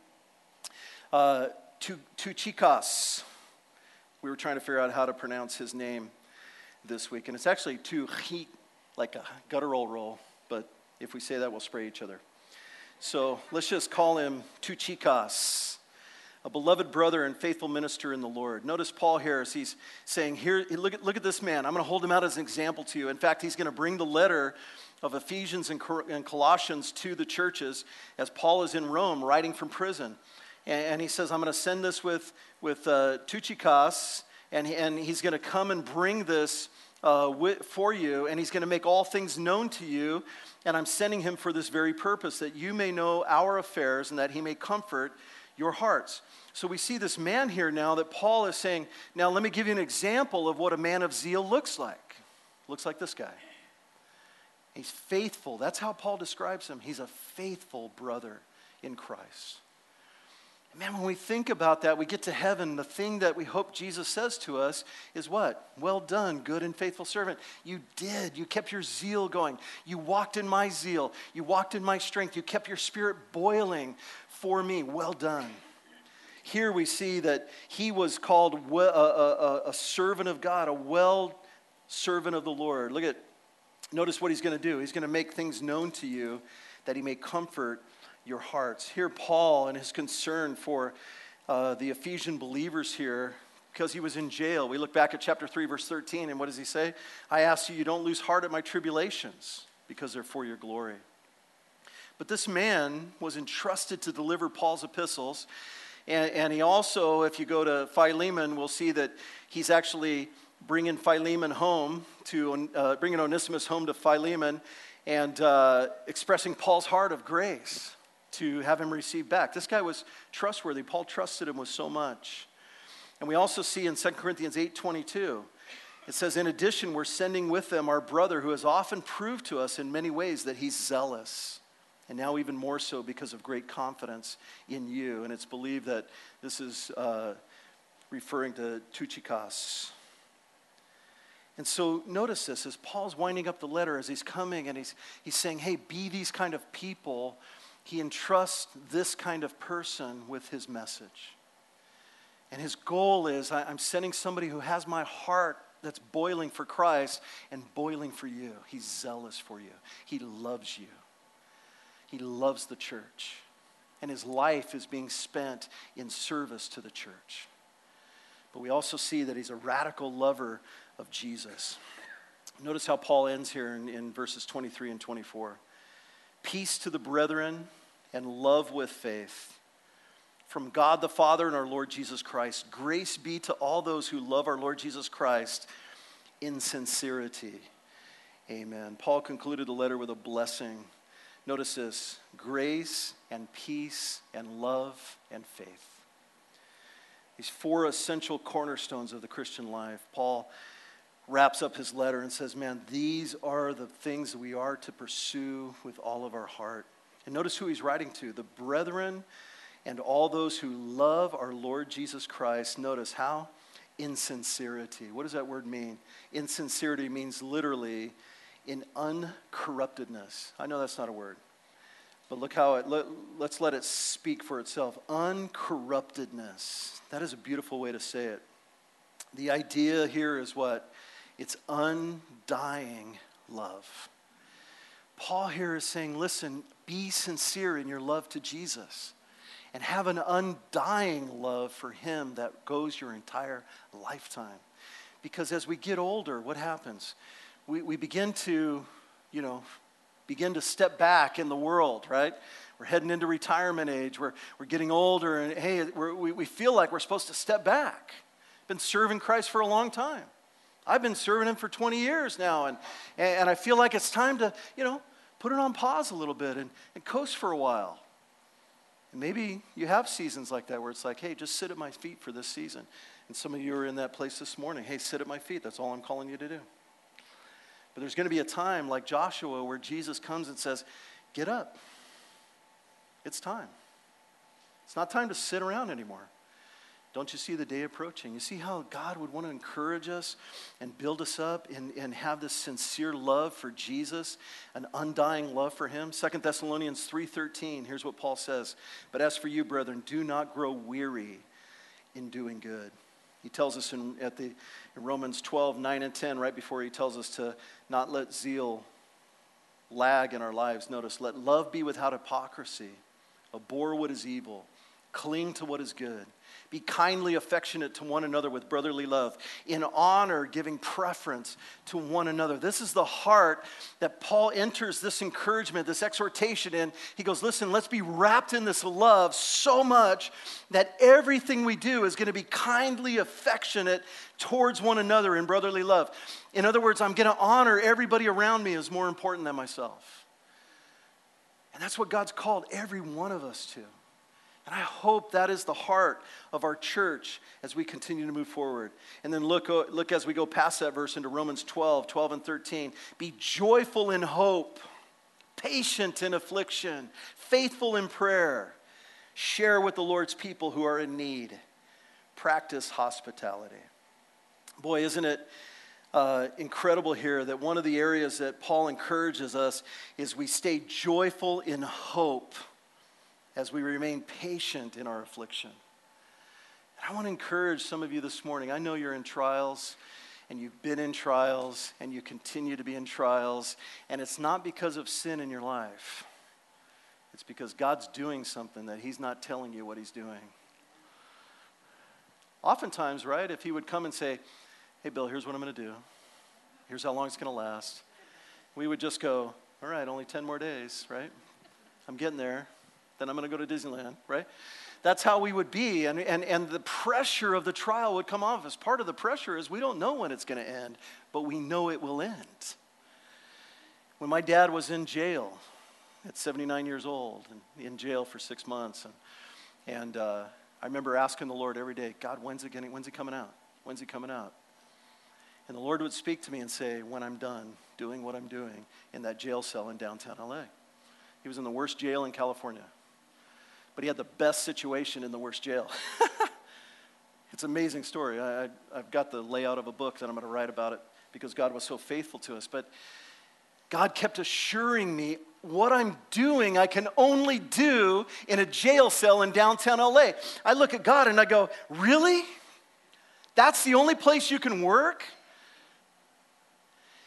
Tychicus. We were trying to figure out how to pronounce his name this week. And it's actually Tychicus, like a guttural roll. But if we say that, we'll spray each other. So let's just call him Tychicus, a beloved brother and faithful minister in the Lord. Notice Paul here as he's saying, here, look at this man. I'm going to hold him out as an example to you. In fact, he's going to bring the letter of Ephesians and Colossians to the churches as Paul is in Rome writing from prison. And he says, I'm going to send this with Tychicus, and he's going to come and bring this for you, and he's going to make all things known to you. And I'm sending him for this very purpose, that you may know our affairs and that he may comfort your hearts. So we see this man here now that Paul is saying, now let me give you an example of what a man of zeal looks like. Looks like this guy. He's faithful. That's how Paul describes him. He's a faithful brother in Christ. And man, when we think about that, we get to heaven, the thing that we hope Jesus says to us is what? Well done, good and faithful servant. You did. You kept your zeal going. You walked in my zeal. You walked in my strength. You kept your spirit boiling for me. Well done. Here we see that he was called a servant of God, a well servant of the Lord. Notice what he's going to do. He's going to make things known to you that he may comfort your hearts. Here Paul and his concern for the Ephesian believers here, because he was in jail. We look back at chapter 3, verse 13, and what does he say? I ask you don't lose heart at my tribulations, because they're for your glory. But this man was entrusted to deliver Paul's epistles, and he also, if you go to Philemon, we'll see that he's actually bringing Philemon home bringing Onesimus home to Philemon, and expressing Paul's heart of grace to have him receive back. This guy was trustworthy. Paul trusted him with so much. And we also see in 2 Corinthians 8:22, it says, in addition, we're sending with them our brother who has often proved to us in many ways that he's zealous. And now even more so because of great confidence in you. And it's believed that this is referring to Tychicus. And so notice this, as Paul's winding up the letter, as he's coming and he's saying, hey, be these kind of people. He entrusts this kind of person with his message. And his goal is, I'm sending somebody who has my heart that's boiling for Christ and boiling for you. He's zealous for you. He loves you. He loves the church. And his life is being spent in service to the church. But we also see that he's a radical lover of Jesus. Notice how Paul ends here in verses 23 and 24. Peace to the brethren and love with faith. From God the Father and our Lord Jesus Christ, grace be to all those who love our Lord Jesus Christ in sincerity. Amen. Paul concluded the letter with a blessing. Notice this: grace and peace and love and faith. These four essential cornerstones of the Christian life. Paul wraps up his letter and says, man, these are the things that we are to pursue with all of our heart. And notice who he's writing to: the brethren and all those who love our Lord Jesus Christ. Notice how? In sincerity. What does that word mean? In sincerity means literally in uncorruptedness. I know that's not a word, but look how let's let it speak for itself. Uncorruptedness. That is a beautiful way to say it. The idea here is what? It's undying love. Paul here is saying, listen, be sincere in your love to Jesus. And have an undying love for him that goes your entire lifetime. Because as we get older, what happens? We begin to, begin to step back in the world, right? We're heading into retirement age. We're getting older, and hey, we feel like we're supposed to step back. Been serving Christ for a long time. I've been serving him for 20 years now, and I feel like it's time to, put it on pause a little bit and coast for a while. And maybe you have seasons like that where it's like, hey, just sit at my feet for this season. And some of you are in that place this morning. Hey, sit at my feet. That's all I'm calling you to do. But there's going to be a time like Joshua where Jesus comes and says, get up. It's time. It's not time to sit around anymore. Don't you see the day approaching? You see how God would want to encourage us and build us up and have this sincere love for Jesus, an undying love for him? 2 Thessalonians 3:13, here's what Paul says. But as for you, brethren, do not grow weary in doing good. He tells us in Romans 12:9 and 10, right before he tells us to not let zeal lag in our lives. Notice, let love be without hypocrisy. Abhor what is evil. Cling to what is good. Be kindly affectionate to one another with brotherly love. In honor, giving preference to one another. This is the heart that Paul enters this encouragement, this exhortation in. He goes, listen, let's be wrapped in this love so much that everything we do is going to be kindly affectionate towards one another in brotherly love. In other words, I'm going to honor everybody around me as more important than myself. And that's what God's called every one of us to. And I hope that is the heart of our church as we continue to move forward. And then look as we go past that verse into Romans 12 and 13. Be joyful in hope, patient in affliction, faithful in prayer. Share with the Lord's people who are in need. Practice hospitality. Boy, isn't it incredible here that one of the areas that Paul encourages us is we stay joyful in hope as we remain patient in our affliction. And I want to encourage some of you this morning. I know you're in trials, and you've been in trials, and you continue to be in trials, and it's not because of sin in your life. It's because God's doing something that he's not telling you what he's doing. Oftentimes, right, if he would come and say, hey, Bill, here's what I'm going to do. Here's how long it's going to last. We would just go, all right, only 10 more days, right? I'm getting there. Then I'm going to go to Disneyland, right? That's how we would be. And the pressure of the trial would come off us. Part of the pressure is we don't know when it's going to end, but we know it will end. When my dad was in jail at 79 years old, and in jail for 6 months, and I remember asking the Lord every day, God, when's he coming out? When's he coming out? And the Lord would speak to me and say, when I'm done doing what I'm doing in that jail cell in downtown LA. He was in the worst jail in California. But he had the best situation in the worst jail. It's an amazing story. I've got the layout of a book that I'm going to write about it because God was so faithful to us. But God kept assuring me what I'm doing I can only do in a jail cell in downtown LA. I look at God and I go, really? That's the only place you can work?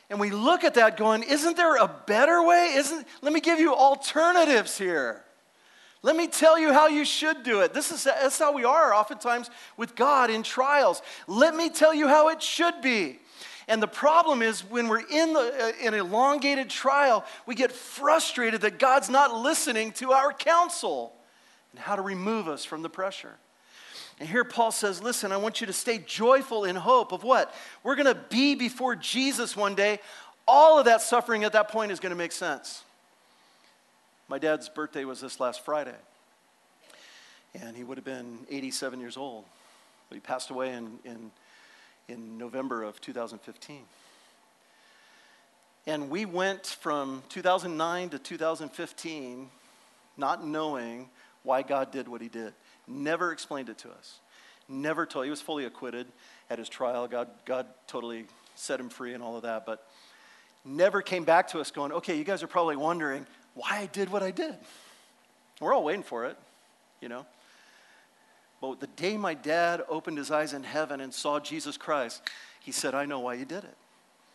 And we look at that going, isn't there a better way? Let me give you alternatives here. Let me tell you how you should do it. That's how we are oftentimes with God in trials. Let me tell you how it should be. And the problem is when we're in an elongated trial, we get frustrated that God's not listening to our counsel and how to remove us from the pressure. And here Paul says, listen, I want you to stay joyful in hope of what? We're going to be before Jesus one day. All of that suffering at that point is going to make sense. My dad's birthday was this last Friday, and he would have been 87 years old. But he passed away in November of 2015. And we went from 2009 to 2015 not knowing why God did what he did. Never explained it to us. Never told. He was fully acquitted at his trial. God totally set him free and all of that, but never came back to us going, okay, you guys are probably wondering why I did what I did. We're all waiting for it, you know. But the day my dad opened his eyes in heaven and saw Jesus Christ, he said, I know why you did it.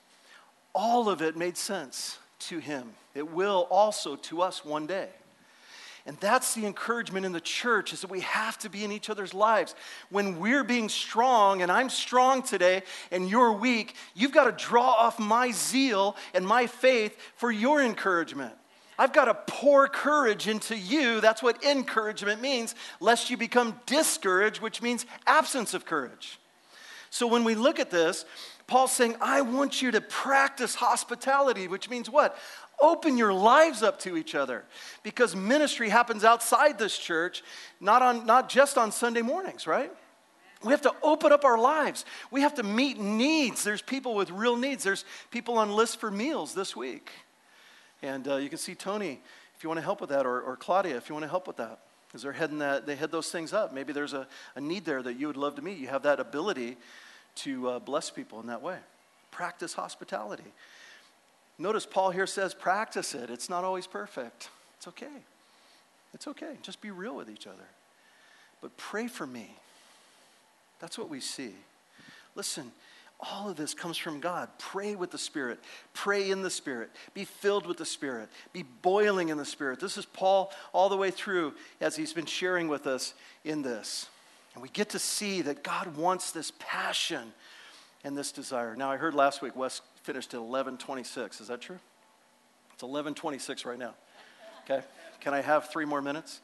All of it made sense to him. It will also to us one day. And that's the encouragement in the church, is that we have to be in each other's lives. When we're being strong, and I'm strong today, and you're weak, you've got to draw off my zeal and my faith for your encouragement. I've got to pour courage into you. That's what encouragement means, lest you become discouraged, which means absence of courage. So when we look at this, Paul's saying, I want you to practice hospitality, which means what? Open your lives up to each other, because ministry happens outside this church, not just on Sunday mornings, right? We have to open up our lives. We have to meet needs. There's people with real needs. There's people on lists for meals this week. And you can see Tony, if you want to help with that, or Claudia, if you want to help with that, because they head those things up. Maybe there's a need there that you would love to meet. You have that ability to bless people in that way. Practice hospitality. Notice Paul here says, practice it. It's not always perfect. It's okay. It's okay. Just be real with each other. But pray for me. That's what we see. Listen, all of this comes from God. Pray with the Spirit. Pray in the Spirit. Be filled with the Spirit. Be boiling in the Spirit. This is Paul all the way through as he's been sharing with us in this. And we get to see that God wants this passion and this desire. Now, I heard last week Wes finished at 11:26. Is that true? It's 11:26 right now. Okay. Can I have 3 more minutes?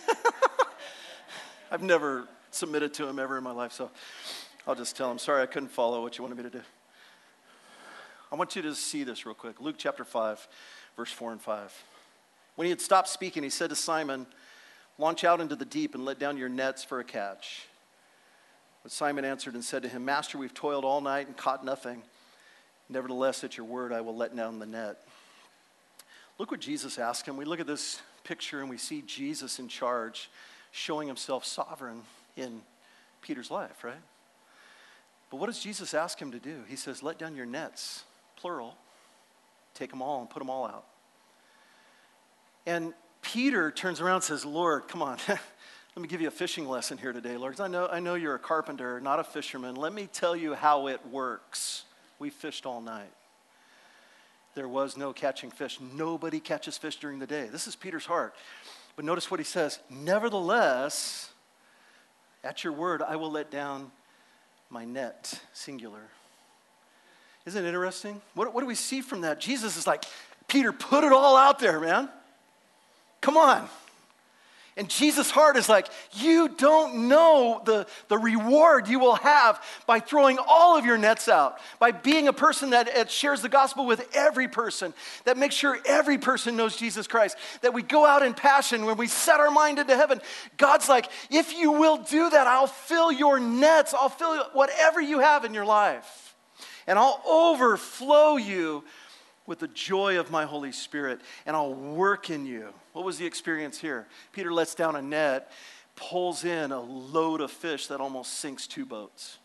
I've never submitted to him ever in my life, so I'll just tell him, sorry, I couldn't follow what you wanted me to do. I want you to see this real quick. Luke chapter 5, verse 4 and 5. When he had stopped speaking, he said to Simon, launch out into the deep and let down your nets for a catch. But Simon answered and said to him, Master, we've toiled all night and caught nothing. Nevertheless, at your word, I will let down the net. Look what Jesus asked him. We look at this picture and we see Jesus in charge, showing himself sovereign in Peter's life, right? But what does Jesus ask him to do? He says, let down your nets, plural. Take them all and put them all out. And Peter turns around and says, Lord, come on. Let me give you a fishing lesson here today, Lord. I know you're a carpenter, not a fisherman. Let me tell you how it works. We fished all night. There was no catching fish. Nobody catches fish during the day. This is Peter's heart. But notice what he says. Nevertheless, at your word, I will let down my net, singular. Isn't it interesting? What do we see from that? Jesus is like, Peter, put it all out there, man. Come on. And Jesus' heart is like, you don't know the reward you will have by throwing all of your nets out, by being a person that shares the gospel with every person, that makes sure every person knows Jesus Christ, that we go out in passion when we set our mind into heaven. God's like, if you will do that, I'll fill your nets. I'll fill whatever you have in your life. And I'll overflow you with the joy of my Holy Spirit, and I'll work in you. What was the experience here? Peter lets down a net, pulls in a load of fish that almost sinks 2 boats.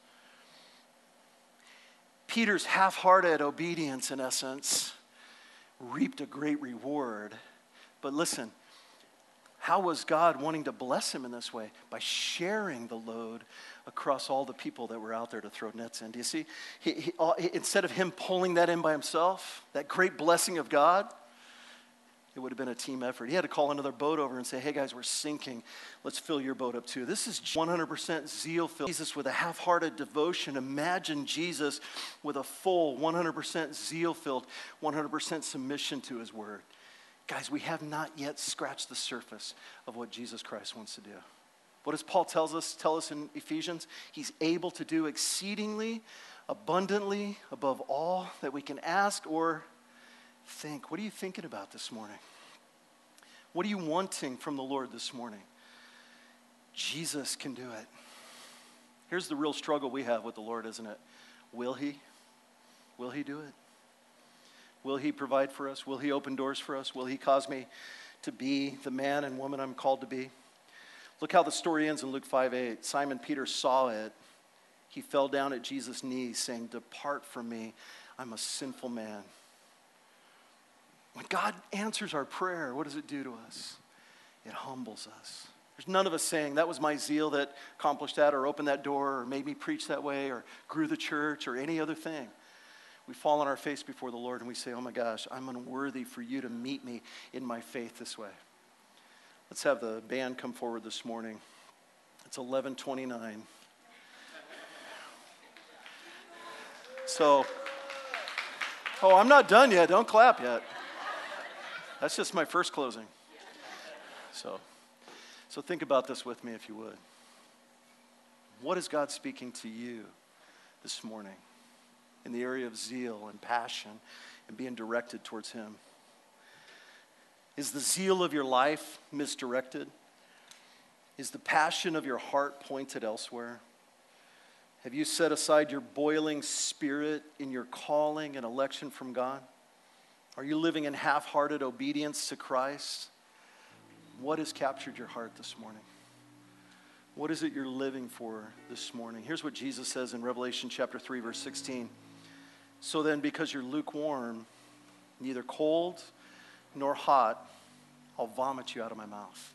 Peter's half-hearted obedience, in essence, reaped a great reward. But listen, How was God wanting to bless him in this way? By sharing the load across all the people that were out there to throw nets in. Do you see? Instead of him pulling that in by himself, that great blessing of God, it would have been a team effort. He had to call another boat over and say, hey guys, we're sinking. Let's fill your boat up too. This is 100% zeal filled. Jesus with a half-hearted devotion. Imagine Jesus with a full 100% zeal filled, 100% submission to his word. Guys, we have not yet scratched the surface of what Jesus Christ wants to do. What does Paul tell us in Ephesians? He's able to do exceedingly, abundantly, above all that we can ask or think. What are you thinking about this morning? What are you wanting from the Lord this morning? Jesus can do it. Here's the real struggle we have with the Lord, isn't it? Will he? Will he do it? Will he provide for us? Will he open doors for us? Will he cause me to be the man and woman I'm called to be? Look how the story ends in Luke 5:8. Simon Peter saw it. He fell down at Jesus' knees saying, depart from me, I'm a sinful man. When God answers our prayer, what does it do to us? It humbles us. There's none of us saying, that was my zeal that accomplished that or opened that door or made me preach that way or grew the church or any other thing. We fall on our face before the Lord and we say, oh my gosh, I'm unworthy for you to meet me in my faith this way. Let's have the band come forward this morning. It's 11:29. So, I'm not done yet. Don't clap yet. That's just my first closing. So think about this with me if you would. What is God speaking to you this morning in the area of zeal and passion and being directed towards him? Is the zeal of your life misdirected? Is the passion of your heart pointed elsewhere? Have you set aside your boiling spirit in your calling and election from God? Are you living in half-hearted obedience to Christ? What has captured your heart this morning? What is it you're living for this morning? Here's what Jesus says in Revelation chapter 3, verse 16. So then, because you're lukewarm, neither cold nor hot, I'll vomit you out of my mouth.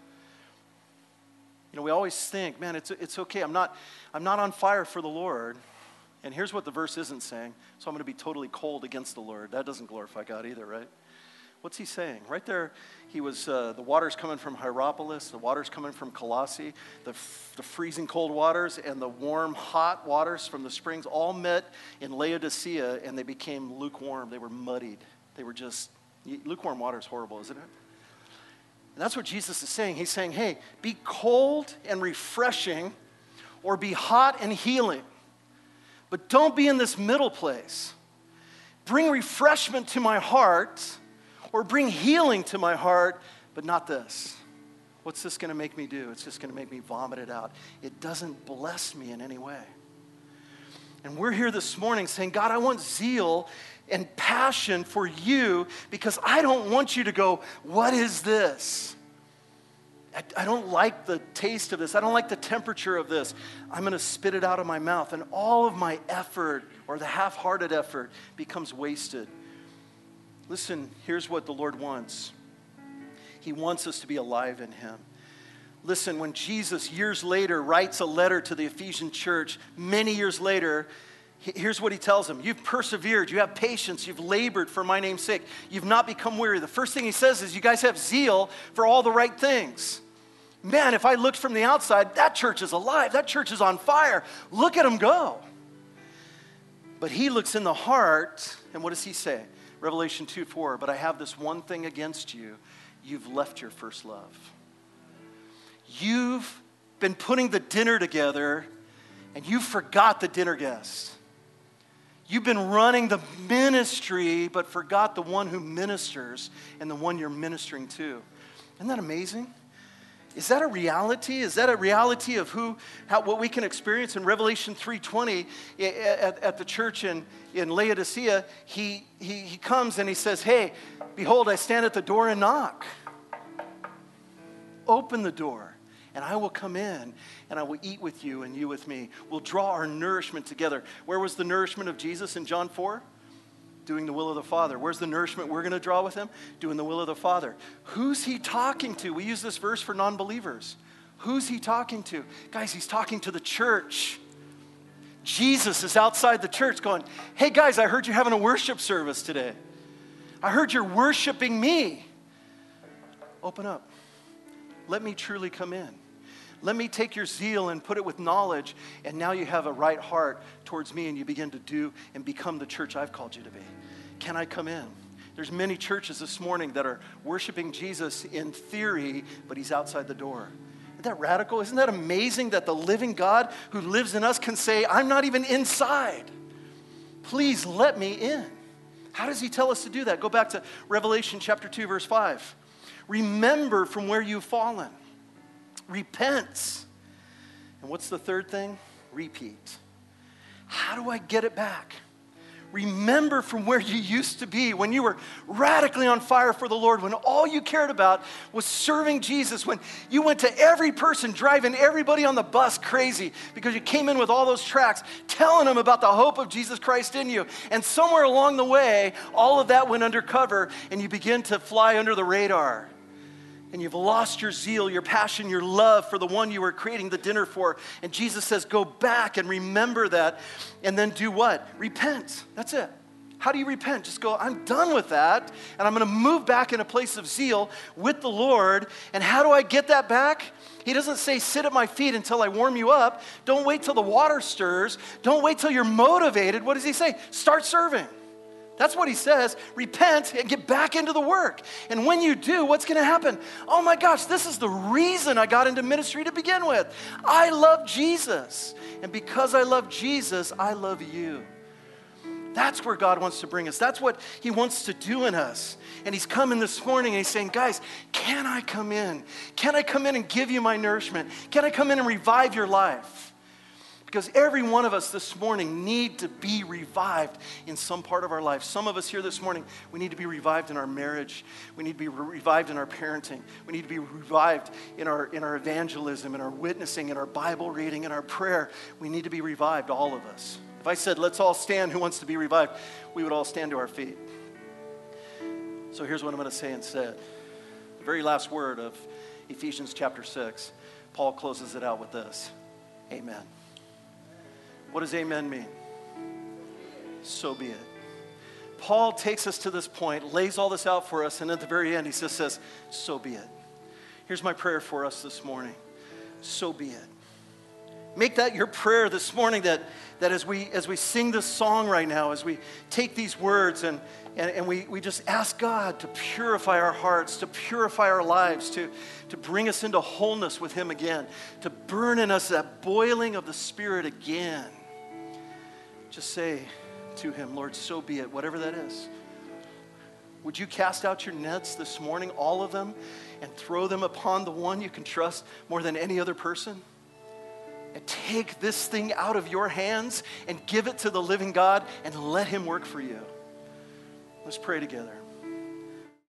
You know, we always think, man, it's okay. I'm not on fire for the Lord. And here's what the verse isn't saying. So I'm going to be totally cold against the Lord. That doesn't glorify God either, right? What's he saying? Right there, he was, the water's coming from Hierapolis, the water's coming from Colossae, the freezing cold waters and the warm, hot waters from the springs all met in Laodicea, and they became lukewarm. They were muddied. They were just, lukewarm water is horrible, isn't it? And that's what Jesus is saying. He's saying, hey, be cold and refreshing or be hot and healing. But don't be in this middle place. Bring refreshment to my heart or bring healing to my heart, but not this. What's this going to make me do? It's just going to make me vomit it out. It doesn't bless me in any way. And we're here this morning saying, God, I want zeal and passion for you because I don't want you to go, what is this? I don't like the taste of this. I don't like the temperature of this. I'm going to spit it out of my mouth. And all of my effort, or the half-hearted effort, becomes wasted. Listen, here's what the Lord wants. He wants us to be alive in him. Listen, when Jesus, years later, writes a letter to the Ephesian church, many years later, here's what he tells them. You've persevered, you have patience, you've labored for my name's sake. You've not become weary. The first thing he says is you guys have zeal for all the right things. Man, if I looked from the outside, that church is alive. That church is on fire. Look at them go. But he looks in the heart, and what does he say? Revelation 2:4, but I have this one thing against you. You've left your first love. You've been putting the dinner together, and you forgot the dinner guest. You've been running the ministry, but forgot the one who ministers and the one you're ministering to. Isn't that amazing? Is that a reality? Is that a reality of what we can experience in Revelation 3:20 at the church in Laodicea? He comes and he says, hey, behold, I stand at the door and knock. Open the door, and I will come in, and I will eat with you, and you with me. We'll draw our nourishment together. Where was the nourishment of Jesus in John 4? Doing the will of the Father. Where's the nourishment we're going to draw with him? Doing the will of the Father. Who's he talking to? We use this verse for non-believers. Who's he talking to? Guys, he's talking to the church. Jesus is outside the church going, hey guys, I heard you're having a worship service today. I heard you're worshiping me. Open up. Let me truly come in. Let me take your zeal and put it with knowledge, and now you have a right heart towards me, and you begin to do and become the church I've called you to be. Can I come in? There's many churches this morning that are worshiping Jesus in theory, but he's outside the door. Isn't that radical? Isn't that amazing that the living God who lives in us can say, I'm not even inside. Please let me in. How does he tell us to do that? Go back to Revelation chapter 2, verse 5. Remember from where you've fallen. Repent. And what's the third thing? Repeat. How do I get it back? Remember from where you used to be, when you were radically on fire for the Lord, when all you cared about was serving Jesus, when you went to every person, driving everybody on the bus crazy because you came in with all those tracts, telling them about the hope of Jesus Christ in you. And somewhere along the way, all of that went undercover, and you begin to fly under the radar. And you've lost your zeal, your passion, your love for the one you were creating the dinner for. And Jesus says, go back and remember that. And then do what? Repent. That's it. How do you repent? Just go, I'm done with that. And I'm going to move back in a place of zeal with the Lord. And how do I get that back? He doesn't say, sit at my feet until I warm you up. Don't wait till the water stirs. Don't wait till you're motivated. What does he say? Start serving. That's what he says. Repent and get back into the work. And when you do, what's going to happen? Oh my gosh, this is the reason I got into ministry to begin with. I love Jesus. And because I love Jesus, I love you. That's where God wants to bring us. That's what he wants to do in us. And he's coming this morning and he's saying, guys, can I come in? Can I come in and give you my nourishment? Can I come in and revive your life? Because every one of us this morning need to be revived in some part of our life. Some of us here this morning, we need to be revived in our marriage. We need to be revived in our parenting. We need to be revived in our evangelism, in our witnessing, in our Bible reading, in our prayer. We need to be revived, all of us. If I said, let's all stand, who wants to be revived? We would all stand to our feet. So here's what I'm going to say instead. The very last word of Ephesians chapter 6, Paul closes it out with this. Amen. What does amen mean? So be it. Paul takes us to this point, lays all this out for us, and at the very end he just says, so be it. Here's my prayer for us this morning. So be it. Make that your prayer this morning, that as we sing this song right now, as we take these words and we just ask God to purify our hearts, to purify our lives, to bring us into wholeness with him again, to burn in us that boiling of the Spirit again. Just say to him, Lord, so be it, whatever that is. Would you cast out your nets this morning, all of them, and throw them upon the one you can trust more than any other person? And take this thing out of your hands and give it to the living God and let him work for you. Let's pray together.